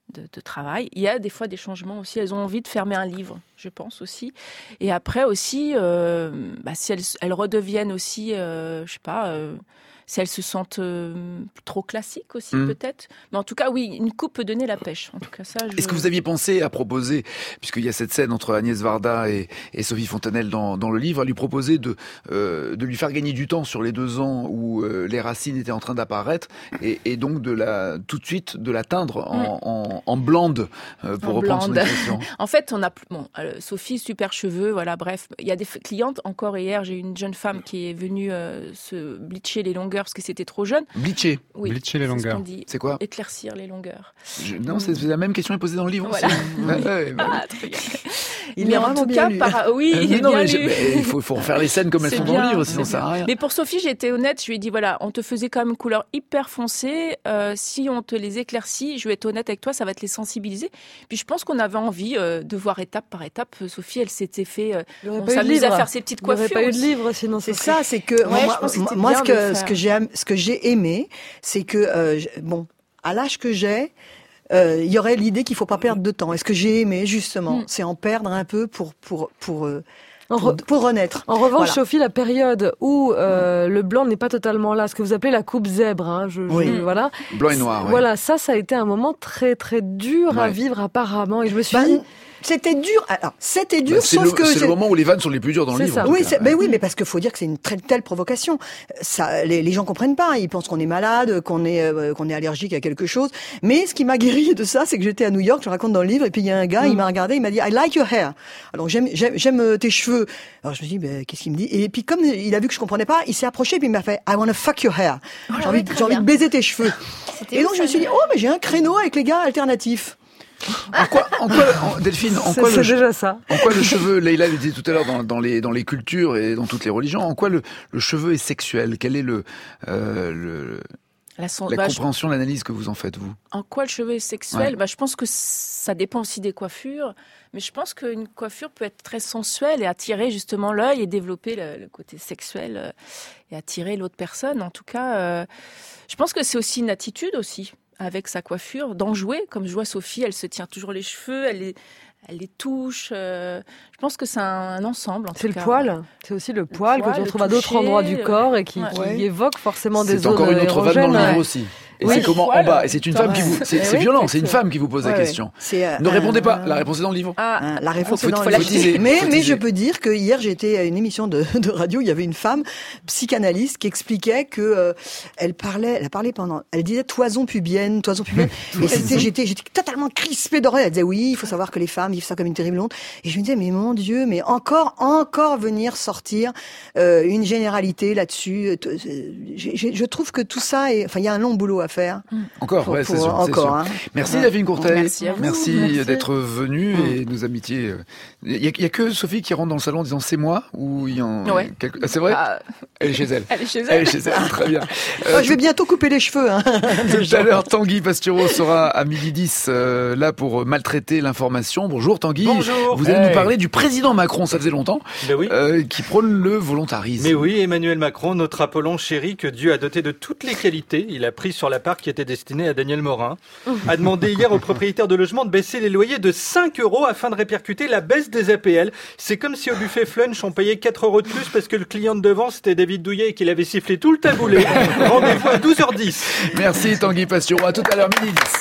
de, de travail. Il y a des fois des changements aussi. Elles ont envie de fermer un livre, je pense aussi. Et après aussi, euh, bah, si elles, elles redeviennent aussi, euh, je sais pas, euh, si elles se sentent euh, trop classiques aussi Mmh. peut-être. Mais en tout cas, oui, une coupe peut donner la pêche. En tout cas, ça. Je... Est-ce que vous aviez pensé à proposer, puisqu'il y a cette scène entre Agnès Varda et, et Sophie Fontanelle dans, dans le livre, à lui proposer de, euh, de lui faire gagner du temps sur les deux ans où euh, les racines étaient en train d'apparaître et, et donc de la, tout de suite de l'atteindre en, Mmh. en, en blonde, euh, pour En reprendre blonde. son expression. En fait, on a plus- bon, euh, Sophie, super cheveux, voilà, bref. Il y a des f- clientes. Encore hier, j'ai eu une jeune femme qui est venue euh, se bleacher les longueurs parce que c'était trop jeune. Bleacher, Oui, Bleacher les c'est ce longueurs. qu'on dit. c'est quoi? Éclaircir les longueurs. Je- Non, c'est c'est la même question est posée dans le livre Voilà. aussi. Ouais, ouais, bah oui. Ah, très bien. Il mais l'a en vraiment tout bien cas, lu. par... oui, Euh, il est non, bien mais je- lu. mais il faut, faut refaire les scènes comme elles C'est sont dans bien, le livre, sinon c'est ça sert à rien. Mais pour Sophie, j'ai été honnête. Je lui ai dit voilà, on te faisait quand même une couleur hyper foncée. Euh, si on te les éclaircit, je vais être honnête avec toi, ça va te les sensibiliser. Puis je pense qu'on avait envie euh, de voir étape par étape. Sophie, elle s'était fait. Euh, Il n'y aurait on pas eu de s'amusait livre. à faire ses petites Il n'y aurait coiffures. pas eu de aussi. livre, sinon C'est ce ça, serait- c'est que Ouais, moi, je pense que moi, c'était moi, bien ce de le que faire. ce que j'ai am- ce que j'ai aimé, c'est que euh, je- bon, à l'âge que j'ai, euh, il y aurait l'idée qu'il faut pas perdre de temps. Et ce que j'ai aimé justement, Mm. c'est en perdre un peu pour pour pour euh, En pour, re- pour renaître. En revanche, Voilà. Sophie, la période où euh, le blanc n'est pas totalement là, ce que vous appelez la coupe zèbre, hein, je, je- Oui. voilà. Blanc et noir, ouais. Voilà, ça, ça a été un moment très très dur à Ouais. vivre apparemment. Et je me suis Ben, dit, c'était dur. Alors, c'était dur, Bah, c'est sauf le, que c'est le moment où les vannes sont les plus dures dans le C'est livre. ça. en tout Oui, cas. c'est- ben oui, mais parce qu'il faut dire que c'est une très telle provocation. Ça, les, les gens comprennent pas. Ils pensent qu'on est malade, qu'on est euh, qu'on est allergique à quelque chose. Mais ce qui m'a guéri de ça, c'est que j'étais à New York. Je raconte dans le livre, et puis il y a un gars, il m'a regardé, il m'a dit I like your hair. Alors j'aime j'aime j'aime euh, tes cheveux. Alors je me dis ben qu'est-ce qu'il me dit? Et puis comme il a vu que je comprenais pas, il s'est approché et puis il m'a fait I wanna fuck your hair. J'ai Ah envie oui, très j'ai envie de bien. baiser tes cheveux. C'était Et où, donc je me ça, suis dit oh mais j'ai un créneau avec les gars alternatifs. En quoi, en quoi, en- Delphine, en c'est quoi, c'est le, che- déjà ça. en quoi le cheveu, Leïla le disait tout à l'heure dans, dans les dans les cultures et dans toutes les religions, en quoi le, le cheveu est sexuel? Quel est le, euh, le La, son- la bah, je- compréhension, l'analyse que vous en faites vous? En quoi le cheveu est sexuel? Ouais. Bah, je pense que ça dépend aussi des coiffures. Mais je pense qu'une coiffure peut être très sensuelle et attirer justement l'œil et développer le, le côté sexuel euh, et attirer l'autre personne. En tout cas, euh, je pense que c'est aussi une attitude aussi avec sa coiffure, d'en jouer. Comme je vois Sophie, elle se tient toujours les cheveux, elle les, elle les touche. euh, je pense que c'est un, un ensemble. en C'est tout le cas. poil. C'est aussi le poil poil, que le tu retrouves à d'autres toucher, endroits du euh, corps et qui, ouais. qui Ouais. évoque forcément des C'est zones encore une autre vanne dans érogènes. le livre ouais. aussi. Et Oui, c'est le comment en poil, bas? Et c'est une putain, femme qui vous, c'est Eh c'est oui, violent, c'est une effectivement. femme qui vous pose la Ouais, question. ouais. C'est, euh, Ne répondez un- pas. La réponse est dans le livre. Ah, Hein, la réponse faut- est dans faut le teaser, livre. Mais, faut mais teaser. je peux dire que hier j'étais à une émission de, de radio, il y avait une femme psychanalyste qui expliquait que euh, elle parlait, elle a parlé pendant, elle disait toison pubienne, toison pubienne. et c'était, j'étais, j'étais totalement crispée d'oreille. Elle disait oui, il faut savoir que les femmes vivent ça comme une terrible honte. Et je me disais mais mon Dieu, mais encore, encore venir sortir euh, une généralité là-dessus. euh, t- euh, j'ai- j'ai- Je trouve que tout ça est, enfin il y a un long boulot à faire. Encore, Pour- ouais, c'est pour- sûr, c'est encore, sûr. hein. Merci Ouais. David Courteil. Merci à vous. Merci, Merci. d'être venu Mm. et nos amitiés. euh, Il y, a- il y a que Sophie qui rentre dans le salon en disant c'est moi ou il y en Ouais. quelque- ah, c'est vrai. Ah, Elle est chez elle. elle est chez elle. Elle est chez elle. Très bien. Euh, Oh, je vais bientôt couper les cheveux. Hein. Tout à l'heure, Tanguy Pastureau sera à midi dix euh, là pour maltraiter l'information. Bonjour Tanguy. Bonjour. Vous allez Hey. nous parler du président Macron, ça faisait longtemps, Ben oui. euh, qui prône le volontarisme. Mais oui, Emmanuel Macron, notre Apollon chéri que Dieu a doté de toutes les qualités, il a pris sur la part qui était destinée à Daniel Morin, a demandé hier aux propriétaires de logements de baisser les loyers de cinq euros afin de répercuter la baisse des A P L. C'est comme si au buffet Flunch on payait quatre euros de plus parce que le client de devant c'était David Douillet et qu'il avait sifflé tout le taboulé. Rendez-vous à douze heures dix. Merci Tanguy Pastureau. À tout à l'heure, midi dix.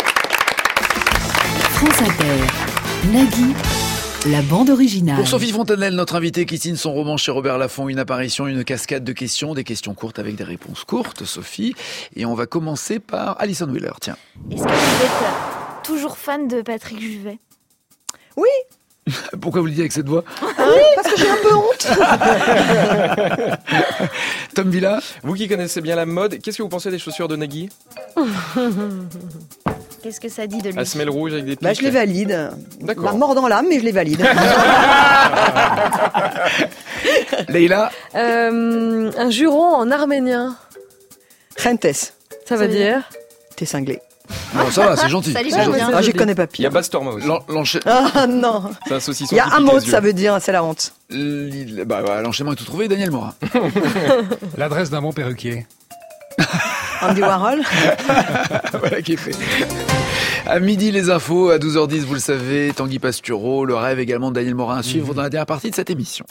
France Inter, Nagui, la bande originale. Pour Sophie Fontanelle, notre invitée qui signe son roman chez Robert Laffont, une apparition, une cascade de questions, des questions courtes avec des réponses courtes, Sophie. Et on va commencer par Alison Wheeler, tiens. Est-ce que vous êtes euh, toujours fan de Patrick Juvet? Oui, Pourquoi vous le dites avec cette voix? parce que j'ai un peu honte. Tom Villa? Vous qui connaissez bien la mode, qu'est-ce que vous pensez des chaussures de Nagui? Qu'est-ce que ça dit de lui? À semelle rouge avec des pics. Bah, je les valide. D'accord. La mort dans l'âme, mais je les valide. Leïla? Euh, un juron en arménien, Rentes, ça veut dire t'es cinglé. Bon, ça va, c'est gentil. Ça lui c'est va gentil. bien. Ah, je connais pas Il y a pire. Bastorma aussi. L'en- l'encha- Ah non. C'est un saucisson Il y a qui pique un mot, les yeux. ça veut dire, c'est la honte. L'île- bah, bah, l'enchaînement est tout trouvé, Daniel Morin. L'adresse d'un bon perruquier. Andy Warhol. Voilà qui est fait. À midi, les infos. À douze heures dix, vous le savez, Tanguy Pastureau, le rêve également de Daniel Morin à suivre mmh. dans la dernière partie de cette émission.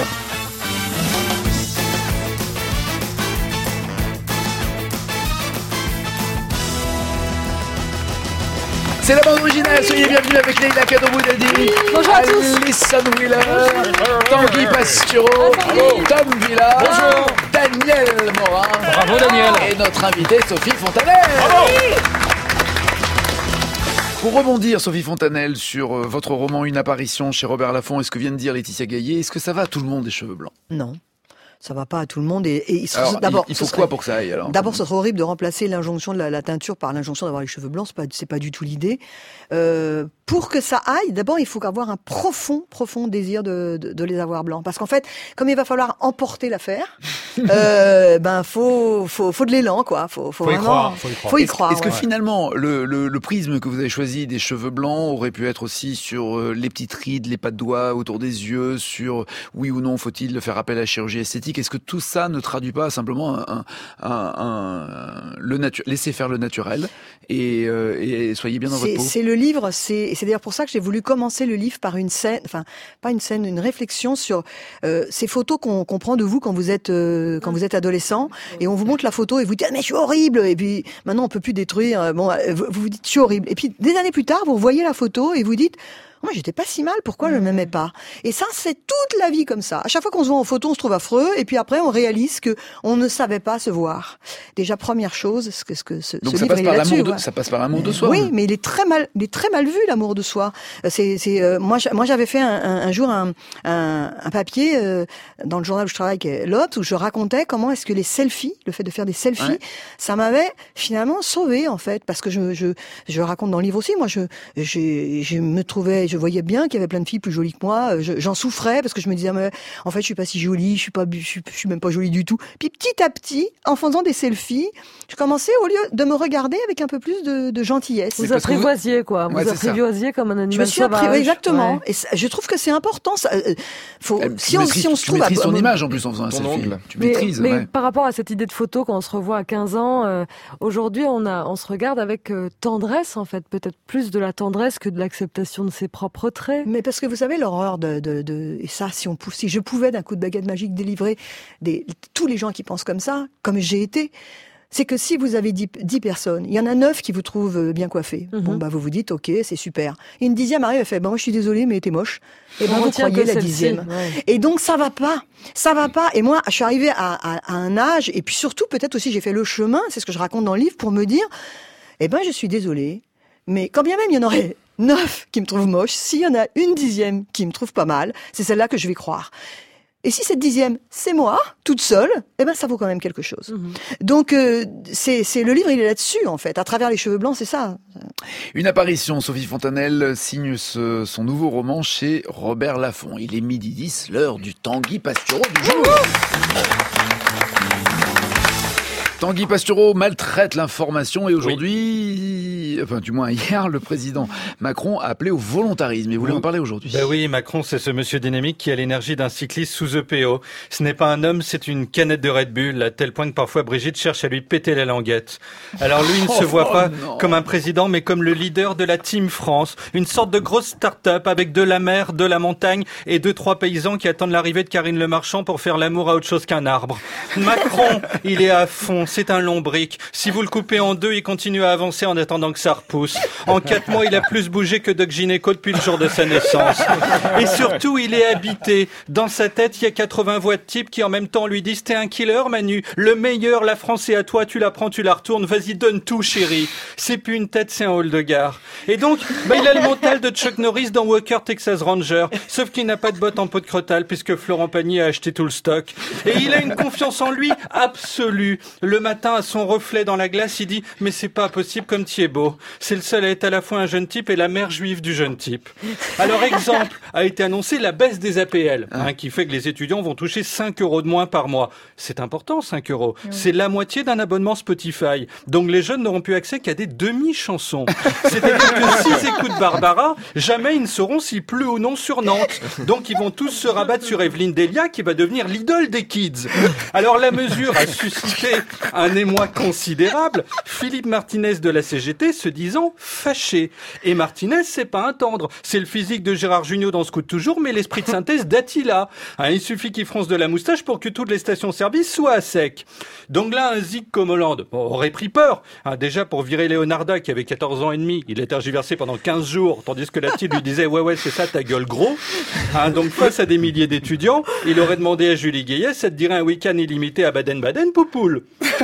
C'est la bande originale, soyez bienvenus avec Leïla Kadobou-Dadi. Bonjour à tous. Alison Wheeler, Tanguy Pastureau, Tom Villa, bonjour. Daniel Morin. Bravo Daniel. Et notre invitée Sophie Fontanelle. Bravo. Pour rebondir, Sophie Fontanelle, sur votre roman Une apparition chez Robert Laffont et ce que vient de dire Laetitia Gaillet, est-ce que ça va à tout le monde des cheveux blancs ? Non. Ça va pas à tout le monde et, et alors, d'abord il faut serait, quoi pour que ça aille alors ? D'abord, ce serait horrible de remplacer l'injonction de la, la teinture par l'injonction d'avoir les cheveux blancs. C'est pas, c'est pas du tout l'idée. Euh, pour que ça aille, d'abord, il faut avoir un profond, profond désir de, de, de les avoir blancs. Parce qu'en fait, comme il va falloir emporter l'affaire, euh, ben faut, faut, faut de l'élan, quoi. Faut, faut, faut vraiment, y croire. Faut y croire. Faut y est-ce, croire est-ce que ouais. finalement, le, le, le prisme que vous avez choisi des cheveux blancs aurait pu être aussi sur les petites rides, les pas de doigts autour des yeux, sur oui ou non faut-il faire appel à la chirurgie esthétique ? Est-ce que tout ça ne traduit pas simplement un, un, un, un le natu- laissez faire le naturel et, euh, et soyez bien dans c'est, votre peau. C'est le livre, c'est, et c'est d'ailleurs pour ça que j'ai voulu commencer le livre par une scène, enfin pas une scène, une réflexion sur euh, ces photos qu'on, qu'on prend de vous quand vous êtes euh, quand vous êtes adolescent et on vous montre la photo et vous dites ah, mais je suis horrible et puis maintenant on peut plus détruire. Bon, vous vous dites je suis horrible et puis des années plus tard vous voyez la photo et vous dites moi, j'étais pas si mal, pourquoi je m'aimais pas ? Et ça, c'est toute la vie comme ça. À chaque fois qu'on se voit en photo, on se trouve affreux, et puis après, on réalise que on ne savait pas se voir. Déjà, première chose, ce que, ce que ce, Donc ce ça livre, passe il par est l'amour là-dessus. de, Ouais. ça passe par l'amour de soi. Oui, mais il est très mal, il est très mal vu, l'amour de soi. C'est, c'est, euh, moi, moi, j'avais fait un, un, un jour un, un, un papier euh, dans le journal où je travaille, qui est l'Obs, où je racontais comment est-ce que les selfies, le fait de faire des selfies, ouais. ça m'avait finalement sauvé en fait, parce que je, je, je raconte dans le livre aussi. Moi, je, je, je me trouvais, je voyais bien qu'il y avait plein de filles plus jolies que moi. Je, j'en souffrais parce que je me disais, mais, en fait, je suis pas si jolie, je suis pas, je suis, je suis même pas jolie du tout. Puis petit à petit, en faisant des selfies, je commençais au lieu de me regarder avec un peu plus de, de gentillesse. Vous apprivoisiez quoi, vous ouais, apprivoisiez comme un animal je me suis sauvage. Appris, exactement. Ouais. Et ça, je trouve que c'est important. Ça, euh, faut, Elle, si, on, si on se tu trouve, maîtrises à, ton image en plus en faisant un selfie. Ongle. Tu mais, maîtrises. Mais ouais. par rapport à cette idée de photo quand on se revoit à quinze ans, euh, aujourd'hui on a, on se regarde avec euh, tendresse en fait, peut-être plus de la tendresse que de l'acceptation de ses propres traits. Mais parce que vous savez l'horreur de, de, de et ça, si on si je pouvais d'un coup de baguette magique délivrer des tous les gens qui pensent comme ça, comme j'ai été. C'est que si vous avez dix, dix personnes, il y en a neuf qui vous trouvent bien coiffés. Mm-hmm. Bon, bah, vous vous dites, ok, c'est super. Et une dixième arrive et fait, bon, moi, je suis désolée, mais t'es moche. Et ben, vous croyez la dixième. Ouais. Et donc, ça va pas. Ça va pas. Et moi, je suis arrivée à, à, à un âge, et puis surtout, peut-être aussi, j'ai fait le chemin, c'est ce que je raconte dans le livre, pour me dire, eh ben, je suis désolée. Mais quand bien même, il y en aurait neuf qui me trouvent moche, s'il y en a une dixième qui me trouve pas mal, c'est celle-là que je vais croire. Et si cette dixième, c'est moi, toute seule, eh ben ça vaut quand même quelque chose. Mmh. Donc euh, c'est, c'est le livre, il est là-dessus en fait. À travers les cheveux blancs, c'est ça. Une apparition. Sophie Fontanelle signe ce, son nouveau roman chez Robert Laffont. Il est midi dix, l'heure du Tanguy Pastureau du jour. Tanguy Pastureau maltraite l'information et aujourd'hui, oui. enfin du moins hier, le président Macron a appelé au volontarisme. Et vous voulez oui. en parler aujourd'hui ? Ben oui, Macron, c'est ce monsieur dynamique qui a l'énergie d'un cycliste sous E P O. Ce n'est pas un homme, c'est une canette de Red Bull, à tel point que parfois Brigitte cherche à lui péter la languette. Alors lui, il ne se voit oh, pas non. comme un président, mais comme le leader de la Team France, une sorte de grosse start-up avec de la mer, de la montagne et deux, trois paysans qui attendent l'arrivée de Karine Le Marchand pour faire l'amour à autre chose qu'un arbre. Macron, il est à fond. C'est un lombric. Si vous le coupez en deux, il continue à avancer en attendant que ça repousse. En quatre mois, il a plus bougé que Doc Gynéco depuis le jour de sa naissance. Et surtout, il est habité. Dans sa tête, il y a quatre-vingts voix de types qui en même temps lui disent « T'es un killer, Manu. Le meilleur, la France est à toi. Tu la prends, tu la retournes. Vas-y, donne tout, chérie. » C'est plus une tête, c'est un hall de gare. Et donc, bah, il a le mental de Chuck Norris dans Walker Texas Ranger. Sauf qu'il n'a pas de bottes en peau de crotale puisque Florent Pagny a acheté tout le stock. Et il a une confiance en lui absolue. Le matin, à son reflet dans la glace, il dit « Mais c'est pas possible comme t'y es beau. » Bruno. C'est le seul à être à la fois un jeune type et la mère juive du jeune type. Alors, exemple, a été annoncé la baisse des A P L, hein, qui fait que les étudiants vont toucher cinq euros de moins par mois. C'est important, cinq euros. Oui. C'est la moitié d'un abonnement Spotify. Donc, les jeunes n'auront plus accès qu'à des demi-chansons. C'est-à-dire que s'ils écoutent Barbara, jamais ils ne sauront s'il pleut ou non sur Nantes. Donc, ils vont tous se rabattre sur Evelyne Delia, qui va devenir l'idole des kids. Alors, la mesure a suscité un émoi considérable. Philippe Martinez de la C G T se disant fâché. Et Martinez, c'est pas un tendre. C'est le physique de Gérard Jugnot dans Scout toujours, mais l'esprit de synthèse d'Attila. Hein, il suffit qu'il fronce de la moustache pour que toutes les stations-service soient à sec. Donc là, un zig comme Hollande bon, aurait pris peur. Hein, déjà, pour virer Leonarda, qui avait quatorze ans et demi, il a tergiversé pendant quinze jours, tandis que la petite lui disait « Ouais, ouais, c'est ça, ta gueule gros ». Hein, donc face à des milliers d'étudiants, il aurait demandé à Julie Gayet, ça te dirait un week-end illimité à Baden-Baden, Poupoule.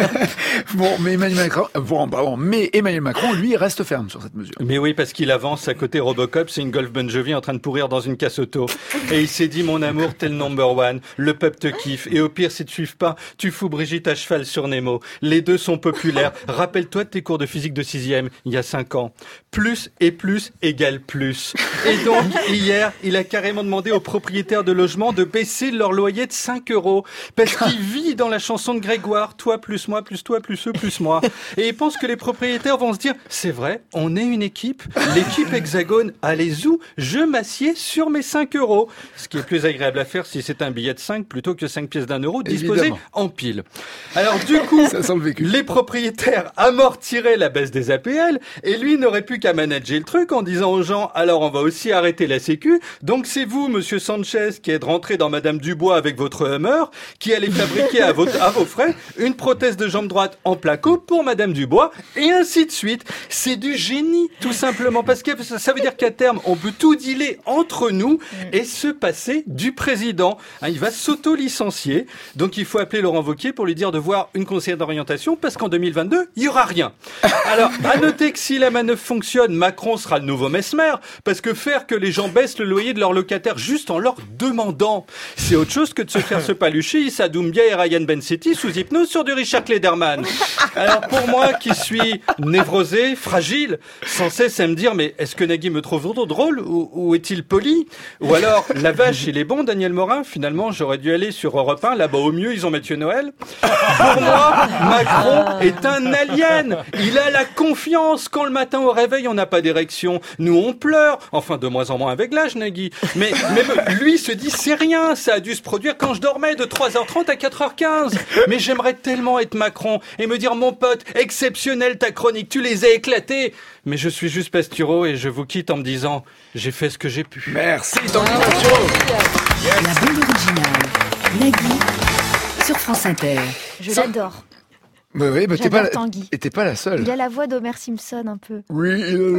Bon, mais Emmanuel Macron, bon, pardon, mais Emmanuel Macron, lui, reste ferme sur cette mesure. Mais oui, parce qu'il avance à côté Robocop, c'est une Golf Bon Jovi en train de pourrir dans une casse auto. Et il s'est dit, mon amour, t'es le number one, le peuple te kiffe, et au pire, si tu suives pas, tu fous Brigitte à cheval sur Nemo. Les deux sont populaires. Rappelle-toi de tes cours de physique de sixième, il y a cinq ans. Plus et plus égale plus. Et donc, hier, il a carrément demandé aux propriétaires de logements de baisser leur loyer de cinq euros. Parce qu'il vit dans la chanson de Grégoire, toi plus moi, plus toi, plus eux, plus moi. Et il pense que les propriétaires vont se dire, c'est vrai, on est une équipe, l'équipe Hexagone, allez où je m'assieds sur mes cinq euros. Ce qui est plus agréable à faire si c'est un billet de cinq plutôt que cinq pièces d'un euro disposées Évidemment. En pile. Alors du coup, les propriétaires amortiraient la baisse des A P L et lui n'aurait plus qu'à manager le truc en disant aux gens, alors on va aussi arrêter la sécu, donc c'est vous, monsieur Sanchez, qui êtes rentré dans Madame Dubois avec votre Hummer, qui allez fabriquer à, votre, à vos frais une prothèse de jambe droite en placo pour Madame Dubois, et ainsi de suite. C'est du génie, tout simplement, parce que ça veut dire qu'à terme, on peut tout dealer entre nous et se passer du président. Hein, il va s'auto-licencier, donc il faut appeler Laurent Wauquiez pour lui dire de voir une conseillère d'orientation, parce qu'en deux mille vingt-deux, il y aura rien. Alors, à noter que si la manœuvre fonctionne, Macron sera le nouveau Mesmer, parce que faire que les gens baissent le loyer de leurs locataires juste en leur demandant, c'est autre chose que de se faire se palucher Issa Doumbia et Ryan Bensetti sous hypnose sur du Richard Klederman. Alors pour moi, qui suis névrosé, fragile, sans cesse à me dire, mais est-ce que Nagui me trouve drôle ou, ou est-il poli? Ou alors, la vache, il est bon, Daniel Morin? Finalement, j'aurais dû aller sur Europe un, là-bas au mieux, ils ont Mathieu Noël. Pour moi, Macron est un alien. Il a la confiance. Quand le matin au réveil, on n'a pas d'érection, nous on pleure. Enfin, de moins en moins avec l'âge, Nagui. Mais, mais lui se dit, c'est rien, ça a dû se produire quand je dormais de trois heures trente à quatre heures quinze. Mais j'aimerais tellement être Macron et me dire, mon pote, exceptionnel ta chronique, tu les as éclatés. Mais je suis juste Pastureau et je vous quitte en me disant, j'ai fait ce que j'ai pu. Merci, Tanguy Pastureau. Yes. La bande originale, Nagui, sur France Inter. Je l'adore. Bah oui, bah t'es pas, la... t'es pas la seule. Il a la voix d'Homer Simpson un peu. Oui, il a...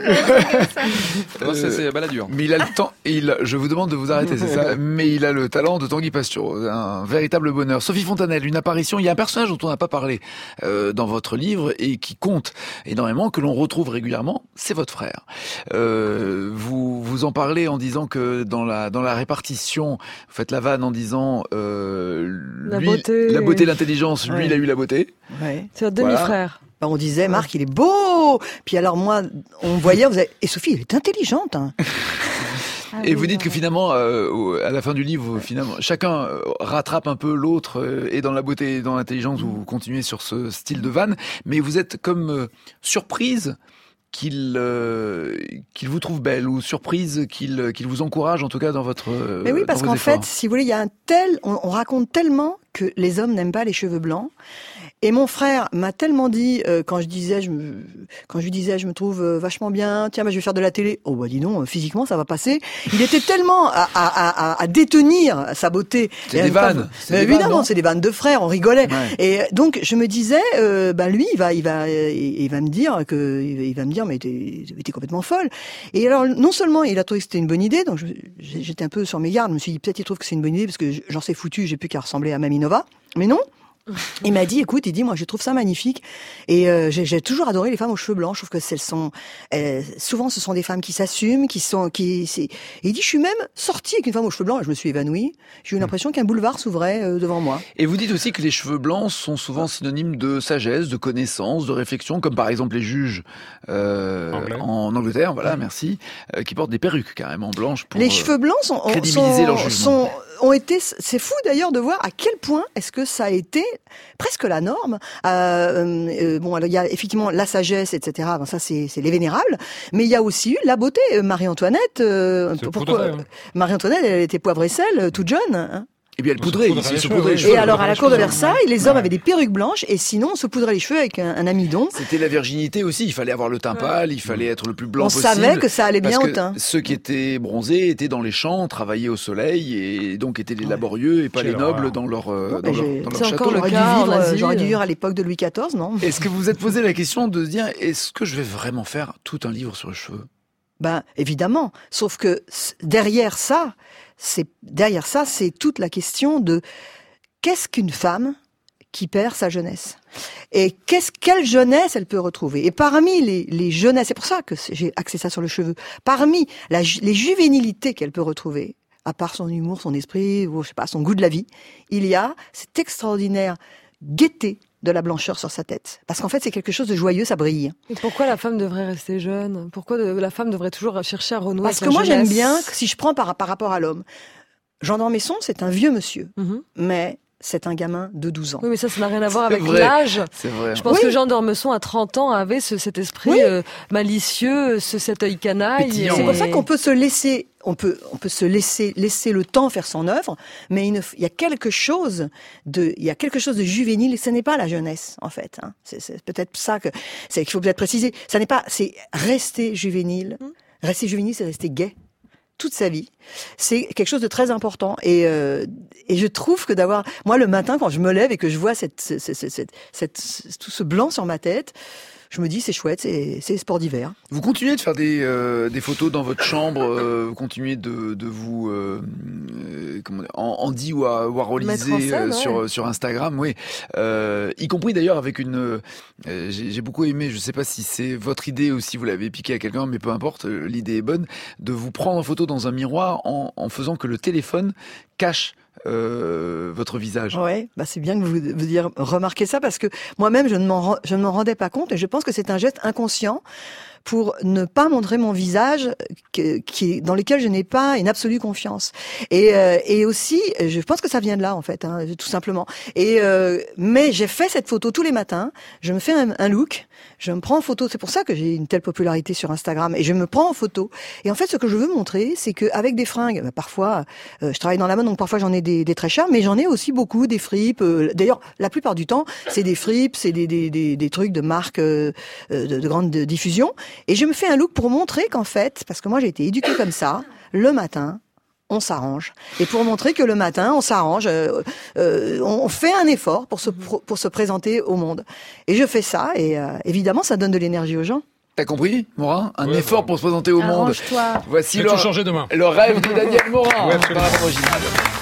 euh, c'est, c'est baladure. Mais il a le temps, il, je vous demande de vous arrêter, c'est ça, mais il a le talent de Tanguy Pastureau, un véritable bonheur. Sophie Fontanelle, une apparition, il y a un personnage dont on n'a pas parlé euh, dans votre livre et qui compte énormément, que l'on retrouve régulièrement, c'est votre frère. Euh, vous vous en parlez en disant que dans la dans la répartition, vous faites la vanne en disant euh, la lui, beauté, la beauté, l'intelligence, lui ouais. il a eu la beauté. Ouais. C'est un demi-frère. Voilà. Bah, on disait, Marc, il est beau. Puis alors moi, on voyait, vous avez... et Sophie, elle est intelligente. Hein. Ah et oui, vous dites que finalement, euh, à la fin du livre, finalement, chacun rattrape un peu l'autre, euh, et dans la beauté et dans l'intelligence, vous continuez sur ce style de vanne, mais vous êtes comme euh, surprise qu'il euh, qu'il vous trouve belle, ou surprise qu'il qu'il vous encourage, en tout cas dans votre euh, Mais oui, parce qu'en efforts. fait, si vous voulez, il y a un tel, on, on raconte tellement que les hommes n'aiment pas les cheveux blancs. Et mon frère m'a tellement dit, euh, quand je disais, je me, quand je lui disais, je me trouve euh, vachement bien, tiens, bah, je vais faire de la télé. Oh, bah, dis donc, euh, physiquement, ça va passer. Il était tellement à, à, à, à détenir sa beauté. C'est des vannes. Mais évidemment, c'est des vannes de frères, on rigolait. Ouais. Et donc, je me disais, euh, ben, lui, il va, il va, il va me dire que, il va me dire, mais t'es, t'es complètement folle. Et alors, non seulement il a trouvé que c'était une bonne idée, donc je, j'étais un peu sur mes gardes, je me suis dit, peut-être il trouve que c'est une bonne idée parce que j'en sais foutu, j'ai plus qu'à ressembler à Mamie Nova. Mais non. Il m'a dit, écoute, il dit, moi, je trouve ça magnifique. Et euh, j'ai, j'ai toujours adoré les femmes aux cheveux blancs. Je trouve que elles sont, euh, souvent, ce sont des femmes qui s'assument, qui sont, qui. C'est... Et il dit, je suis même sortie avec une femme aux cheveux blancs. Et je me suis évanouie. J'ai eu l'impression qu'un boulevard s'ouvrait euh, devant moi. Et vous dites aussi que les cheveux blancs sont souvent synonymes de sagesse, de connaissance, de réflexion, comme par exemple les juges euh, en Angleterre. Voilà, merci, euh, qui portent des perruques carrément blanches pour les euh, cheveux blancs sont, crédibiliser sont, leur jugement. sont ont été. C'est fou d'ailleurs de voir à quel point est-ce que ça a été presque la norme. Euh, euh, bon, alors il y a effectivement la sagesse, et cetera. Bon, ça, c'est, c'est les vénérables. Mais il y a aussi eu la beauté. Marie-Antoinette, euh, pourquoi hein. Marie-Antoinette, elle était poivre et sel, toute jeune. Hein. Et bien elle poudrait, il se poudrait les cheveux. Et alors à la cour de Versailles, les hommes ouais. avaient des perruques blanches et sinon on se poudrait les cheveux avec un, un amidon. C'était la virginité aussi, il fallait avoir le teint pâle, il fallait être le plus blanc on possible. On savait que ça allait bien parce au teint. Ceux qui étaient bronzés étaient dans les champs, travaillaient au soleil et donc étaient les laborieux et pas Quelle les nobles horreur. dans leur, euh, Non, dans leur, j'ai... dans leur C'est château. encore le cas, vivre, euh, j'aurais dû vivre à l'époque de Louis quatorze, non? Est-ce que vous vous êtes posé la question de se dire, est-ce que je vais vraiment faire tout un livre sur les cheveux? Ben évidemment, sauf que derrière ça, c'est derrière ça, c'est toute la question de qu'est-ce qu'une femme qui perd sa jeunesse et qu'est-ce quelle jeunesse elle peut retrouver. Et parmi les, les jeunesses, c'est pour ça que j'ai axé ça sur le cheveu. Parmi la, les juvénilités qu'elle peut retrouver, à part son humour, son esprit, ou je sais pas, son goût de la vie, il y a cette extraordinaire gaieté de la blancheur sur sa tête. Parce qu'en fait, c'est quelque chose de joyeux, ça brille. Et pourquoi la femme devrait rester jeune? Pourquoi de, la femme devrait toujours chercher à renouer Parce avec que la moi, jeunesse? j'aime bien, que si je prends par, par rapport à l'homme, Jean d'Ormesson, c'est un vieux monsieur, mm-hmm. mais c'est un gamin de douze ans. Oui, mais ça, ça n'a rien à voir avec vrai. l'âge. C'est vrai. Je pense oui. que Jean d'Ormesson, à trente ans, avait ce, cet esprit oui. euh, malicieux, ce, cet œil canaille. Et... C'est pour ça qu'on peut se laisser, on peut, on peut se laisser, laisser le temps faire son œuvre, mais il, ne, il y a quelque chose de, il y a quelque chose de juvénile, et ce n'est pas la jeunesse, en fait. Hein. C'est, c'est peut-être ça que, c'est qu'il faut peut-être préciser. Ça n'est pas, c'est rester juvénile. Mmh. Rester juvénile, c'est rester gai. Toute sa vie, c'est quelque chose de très important et euh, et je trouve que d'avoir moi le matin quand je me lève et que je vois cette, cette, cette, cette, cette tout ce blanc sur ma tête, je me dis c'est chouette, c'est c'est sport d'hiver. Vous continuez de faire des euh, des photos dans votre chambre, euh, vous continuez de de vous euh, euh, comment dire, Andy ou à, ou à reliser euh, sur ouais. sur Instagram, oui. Euh, y compris d'ailleurs avec une euh, j'ai, j'ai beaucoup aimé, je sais pas si c'est votre idée ou si vous l'avez piqué à quelqu'un, mais peu importe, l'idée est bonne, de vous prendre en photo dans un miroir en en faisant que le téléphone cache Euh, votre visage. Ouais, bah c'est bien que vous, vous dire, remarquez ça parce que moi-même je ne m'en je ne m'en rendais pas compte et je pense que c'est un geste inconscient pour ne pas montrer mon visage que, qui dans lequel je n'ai pas une absolue confiance. Et euh, et aussi, je pense que ça vient de là en fait, hein, tout simplement. Et euh, mais j'ai fait cette photo tous les matins. Je me fais un, un look, je me prends en photo. C'est pour ça que j'ai une telle popularité sur Instagram. Et je me prends en photo. Et en fait, ce que je veux montrer, c'est que avec des fringues, bah, parfois, euh, je travaille dans la mode, donc parfois j'en ai des, des très chers, mais j'en ai aussi beaucoup des fripes. Euh, d'ailleurs, la plupart du temps, c'est des fripes, c'est des des des, des trucs de marque euh, de, de grande diffusion. Et je me fais un look pour montrer qu'en fait, parce que moi j'ai été éduquée comme ça, le matin, on s'arrange. Et pour montrer que le matin, on s'arrange, euh, euh, on fait un effort pour se, pour se présenter au monde. Et je fais ça, et euh, évidemment, ça donne de l'énergie aux gens. T'as compris, Morin? Un ouais, effort ouais. pour se présenter au monde. Arrange-toi. Voici Je vais le, tout changer demain. le rêve de Daniel Morin. Ouais, hein, par rapport au original.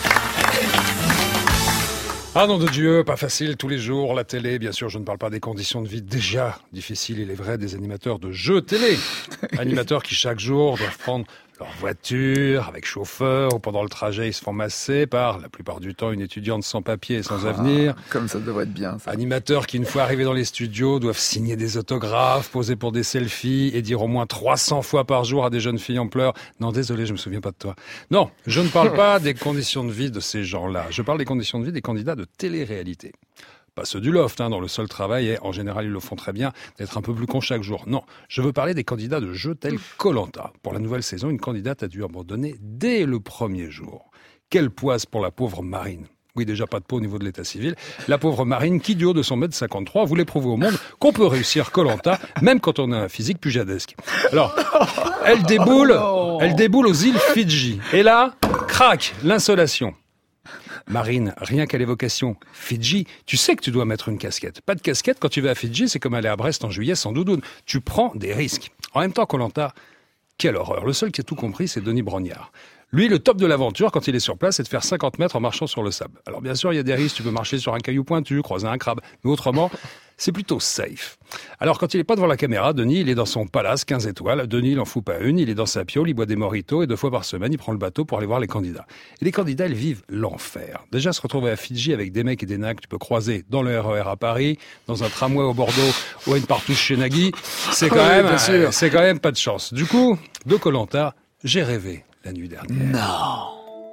Ah nom de Dieu, pas facile tous les jours, la télé, bien sûr, je ne parle pas des conditions de vie déjà difficiles, il est vrai, des animateurs de jeux télé. Animateurs qui chaque jour doivent prendre leur voiture avec chauffeur ou pendant le trajet ils se font masser par, la plupart du temps, une étudiante sans papier et sans ah, avenir. Comme ça devrait être bien. Ça. Animateurs qui, une fois arrivés dans les studios, doivent signer des autographes, poser pour des selfies et dire au moins trois cents fois par jour à des jeunes filles en pleurs « Non, désolé, je me souviens pas de toi ». Non, je ne parle pas des conditions de vie de ces gens-là. Je parle des conditions de vie des candidats de télé-réalité. Pas ceux du loft, hein, dont le seul travail est, en général ils le font très bien, d'être un peu plus con chaque jour. Non, je veux parler des candidats de jeux tels Koh-Lanta. Pour la nouvelle saison, une candidate a dû abandonner dès le premier jour. Quelle poisse pour la pauvre Marine. Oui, déjà pas de peau au niveau de l'état civil. La pauvre Marine, qui du haut de son mètre cinquante-trois, voulait prouver au monde qu'on peut réussir Koh-Lanta, même quand on a un physique pujadesque. Alors, elle déboule, elle déboule aux îles Fidji. Et là, crac, l'insolation. Marine, rien qu'à l'évocation Fidji, tu sais que tu dois mettre une casquette. Pas de casquette quand tu vas à Fidji, c'est comme aller à Brest en juillet sans doudoune. Tu prends des risques. En même temps, Koh-Lanta, quelle horreur. Le seul qui a tout compris, c'est Denis Brognard. Lui, le top de l'aventure, quand il est sur place, c'est de faire cinquante mètres en marchant sur le sable. Alors bien sûr, il y a des risques, tu peux marcher sur un caillou pointu, croiser un crabe, mais autrement, c'est plutôt safe. Alors quand il n'est pas devant la caméra, Denis, il est dans son palace quinze étoiles. Denis, il en fout pas une, il est dans sa piole, il boit des mojitos et deux fois par semaine, il prend le bateau pour aller voir les candidats. Et les candidats, ils vivent l'enfer. Déjà, se retrouver à Fidji avec des mecs et des nains que tu peux croiser dans le R E R à Paris, dans un tramway au Bordeaux ou à une partouche chez Nagui, c'est quand, Oui, même, bien sûr. c'est quand même pas de chance. Du coup, de Koh Lanta, j'ai rêvé la nuit dernière. Non.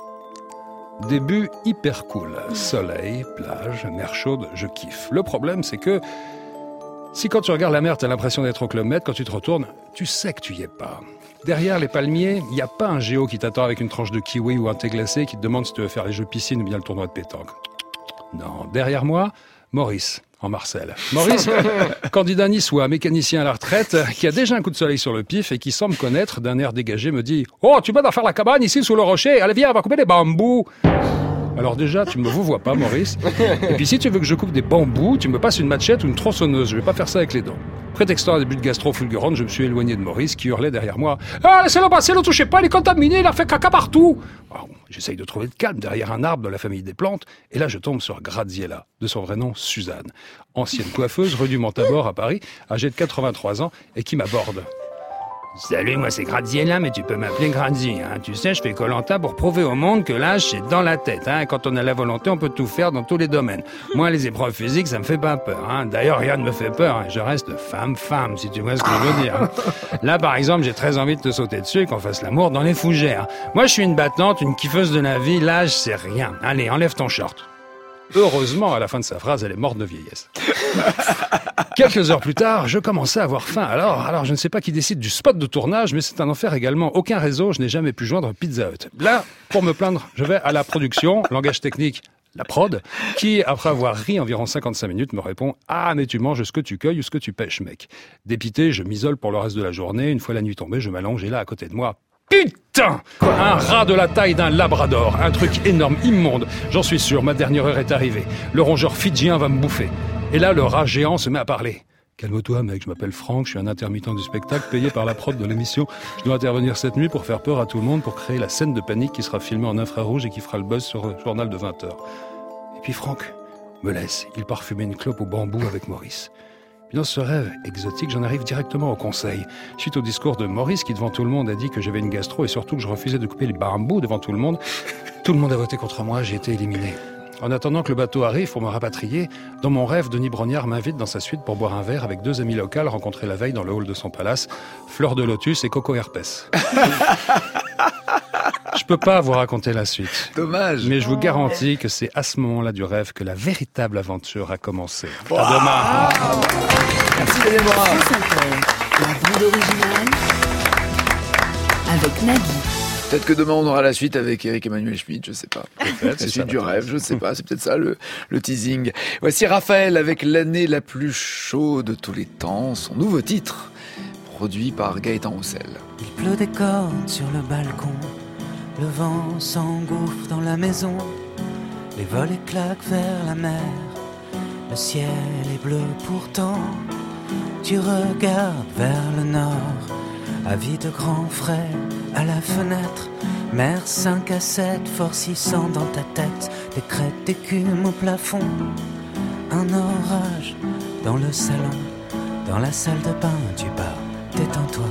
Début hyper cool. Soleil, plage, mer chaude, je kiffe. Le problème, c'est que si quand tu regardes la mer, t'as l'impression d'être au Club Med, quand tu te retournes, tu sais que tu y es pas. Derrière les palmiers, il n'y a pas un géo qui t'attend avec une tranche de kiwi ou un thé glacé qui te demande si tu veux faire les jeux piscine ou bien le tournoi de pétanque. Non, derrière moi, Maurice, en Marseille. Maurice, candidat niçois, mécanicien à la retraite, qui a déjà un coup de soleil sur le pif et qui, sans me connaître, d'un air dégagé, me dit « Oh, tu vas dans faire la cabane ici sous le rocher, allez viens, on va couper des bambous !» Alors déjà, tu me vous vois pas, Maurice. Et puis si tu veux que je coupe des bambous, tu me passes une machette ou une tronçonneuse. Je vais pas faire ça avec les dents. Prétextant un début de gastro fulgurante, je me suis éloigné de Maurice qui hurlait derrière moi. Ah, laissez-le passer, ne touchez pas, il est contaminé, il a fait caca partout. Alors, j'essaye de trouver le calme derrière un arbre de la famille des plantes. Et là, je tombe sur Graziella, de son vrai nom Suzanne. Ancienne coiffeuse, rue du Montabor à Paris, âgée de quatre-vingt-trois ans et qui m'aborde. Salut, moi c'est Graziella, mais tu peux m'appeler Grazi. Hein. Tu sais, je fais Koh Lanta pour prouver au monde que l'âge, c'est dans la tête. Hein. Quand on a la volonté, on peut tout faire dans tous les domaines. Moi, les épreuves physiques, ça me fait pas peur. Hein. D'ailleurs, rien ne me fait peur. Hein. Je reste femme-femme, si tu vois ce que je veux dire. Hein. Là, par exemple, j'ai très envie de te sauter dessus et qu'on fasse l'amour dans les fougères. Moi, je suis une battante, une kiffeuse de la vie. L'âge, c'est rien. Allez, enlève ton short. Heureusement, à la fin de sa phrase, elle est morte de vieillesse. Quelques heures plus tard, je commençais à avoir faim. Alors, alors, je ne sais pas qui décide du spot de tournage, mais c'est un enfer également. Aucun réseau, je n'ai jamais pu joindre Pizza Hut. Là, pour me plaindre, je vais à la production, langage technique, la prod, qui, après avoir ri environ cinquante-cinq minutes, me répond « Ah, mais tu manges ce que tu cueilles ou ce que tu pêches, mec. » Dépité, je m'isole pour le reste de la journée. Une fois la nuit tombée, je m'allonge et là, à côté de moi, putain! Un rat de la taille d'un labrador. Un truc énorme, immonde. J'en suis sûr, ma dernière heure est arrivée. Le rongeur fidjien va me bouffer. Et là, le rat géant se met à parler. Calme-toi, mec, je m'appelle Franck, je suis un intermittent du spectacle payé par la prod de l'émission. Je dois intervenir cette nuit pour faire peur à tout le monde, pour créer la scène de panique qui sera filmée en infrarouge et qui fera le buzz sur le journal de vingt heures. Et puis Franck me laisse. Il part fumer une clope au bambou avec Maurice. Puis dans ce rêve exotique, j'en arrive directement au conseil. Suite au discours de Maurice qui, devant tout le monde, a dit que j'avais une gastro et surtout que je refusais de couper les bambous devant tout le monde, tout le monde a voté contre moi, j'ai été éliminé. En attendant que le bateau arrive pour me rapatrier, dans mon rêve, Denis Brognard m'invite dans sa suite pour boire un verre avec deux amis locales rencontrés la veille dans le hall de son palace, Fleur de Lotus et Coco Herpès. Je peux pas vous raconter la suite. Dommage. Mais je vous garantis que c'est à ce moment-là du rêve que la véritable aventure a commencé. Wow. À demain. Merci Daniel Morin. France Inter, la bande originale avec Nagui. Peut-être que demain on aura la suite avec Eric Emmanuel Schmitt, je sais pas. Peut-être, La c'est suite ça, du la rêve, je sais pas, c'est peut-être ça le, le teasing. Voici Raphaël avec l'année la plus chaude de tous les temps, son nouveau titre, produit par Gaëtan Roussel. Il pleut des cordes sur le balcon, le vent s'engouffre dans la maison, les volets claquent vers la mer, le ciel est bleu pourtant, tu regardes vers le nord, avis de grand frère à la fenêtre, mer cinq à sept forcissant dans ta tête, des crêtes d'écume au plafond, un orage dans le salon, dans la salle de bain du bar, détends-toi.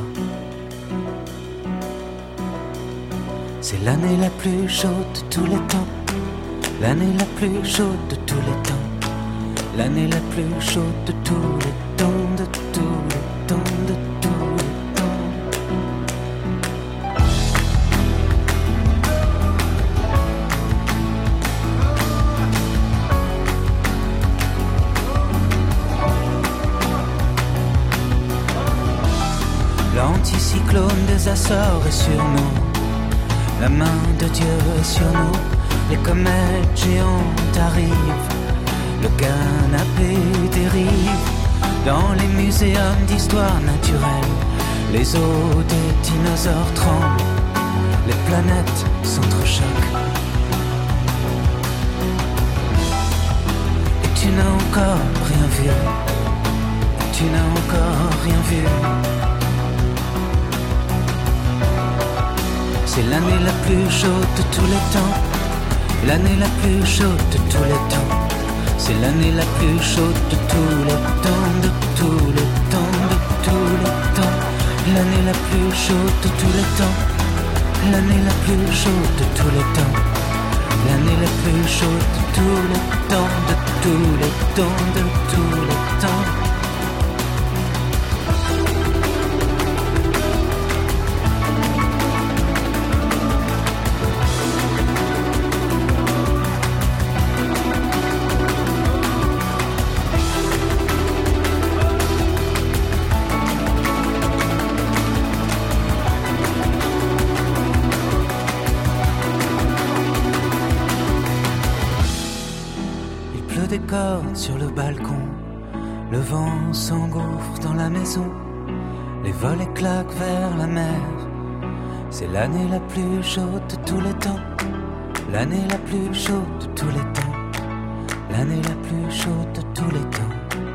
C'est l'année la plus chaude de tous les temps, l'année la plus chaude de tous les temps, l'année la plus chaude de tous les temps, de tous les temps, de tous les temps. L'anticyclone des Açores est sur nous, la main de Dieu est sur nous, les comètes géantes arrivent, le canapé dérive, dans les muséums d'histoire naturelle, les os des dinosaures tremblent, les planètes s'entrechoquent. Et tu n'as encore rien vu, et tu n'as encore rien vu. C'est l'année la plus chaude de tous les temps. L'année la plus chaude de tous les temps. C'est l'année la plus chaude de tous les temps, de tous les temps, de tous les temps. L'année la plus chaude de tous les temps. L'année la plus chaude de tous les temps. L'année la plus chaude de tous les temps, de tous les temps, de tous les temps. Des cordes sur le balcon, le vent s'engouffre dans la maison, les volets claquent vers la mer. C'est l'année la plus chaude de tous les temps, l'année la plus chaude de tous les temps, l'année la plus chaude de tous les temps.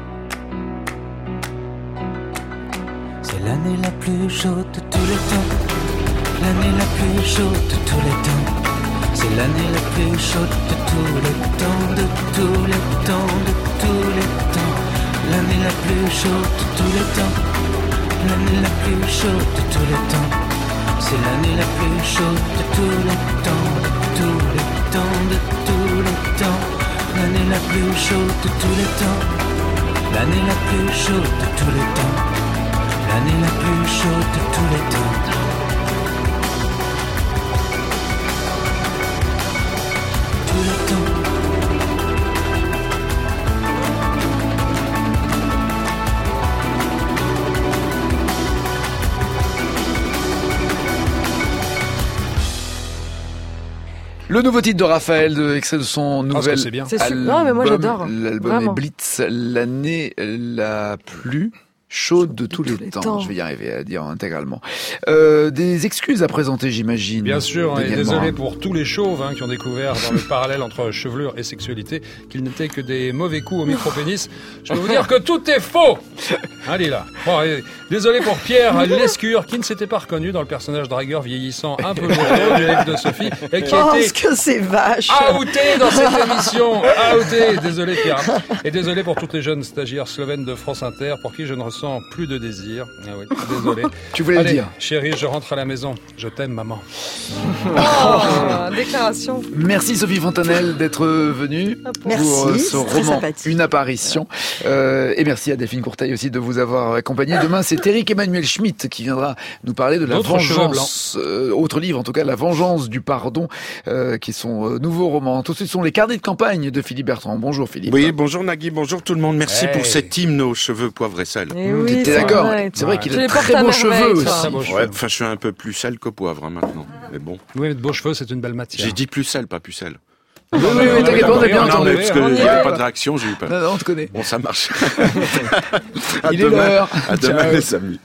C'est l'année la plus chaude de tous les temps, l'année la plus chaude de tous les temps. C'est l'année la plus chaude de tous les temps, de tous les temps, de tous les temps. L'année la plus chaude de tous les temps. L'année la plus chaude de tous les temps. C'est l'année la plus chaude de tous les temps, de tous les temps, de tous les temps. L'année la plus chaude de tous les temps. L'année la plus chaude de tous les temps. L'année la plus chaude de tous les temps. Le nouveau titre de Raphaël, de, extrait de son nouvel c'est bien. C'est su- album. Non, mais moi, j'adore. L'album Vraiment. est Blitz, l'année la plus chaude de tous les, les temps. temps. Je vais y arriver à dire intégralement. Euh, des excuses à présenter, j'imagine. Bien sûr, et Daniel désolé Morin. pour tous les chauves hein, qui ont découvert dans le parallèle entre chevelure et sexualité qu'ils n'étaient que des mauvais coups au micro-pénis. Je peux vous dire que tout est faux. Allez là. Bon, allez, désolé pour Pierre Lescure qui ne s'était pas reconnu dans le personnage dragueur vieillissant un peu bourreau du livre de Sophie et qui Oh, était ce que c'est vache. outé dans cette émission. Outé. Désolé Pierre. Et désolé pour toutes les jeunes stagiaires slovènes de France Inter pour qui je ne ressens plus de désir. Ah oui, désolé. Tu voulais Allez, le dire. chérie, je rentre à la maison. Je t'aime, maman. Oh, déclaration. Merci Sophie Fontanelle d'être venue Merci, pour euh, ce c'est très roman sympathique. Une apparition. Euh, et merci à Delphine Courteil aussi de vous avoir accompagné. Demain, c'est Éric Emmanuel Schmitt qui viendra nous parler de la D'autres cheveux vengeance. Euh, autre livre, en tout cas, La vengeance du pardon, euh, qui est son euh, nouveau roman. Tout de suite, ce sont les carnets de campagne de Philippe Bertrand. Bonjour Philippe. Oui, bonjour Nagui, bonjour tout le monde. Merci Hey. pour cet hymne aux cheveux poivre et sel. Eh oui, T'es c'est d'accord. vrai. C'est vrai qu'il Tu a les de portes très à beaux merveille, cheveux toi. aussi. Très beaux cheveux. Ouais, enfin je suis un peu plus sel que poivre hein, maintenant. Mais bon, Oui, mais de beaux cheveux, c'est une belle matière. j'ai dit plus sel, pas plus sel. Oui, oui, oui, t'inquiète pas, on a bien Non, entendu. mais parce qu'il on y n'y avait est. pas de réaction, j'ai eu peur. Non, non, on te connaît. Bon, ça marche. Il est demain. l'heure. À demain Ciao. les amis.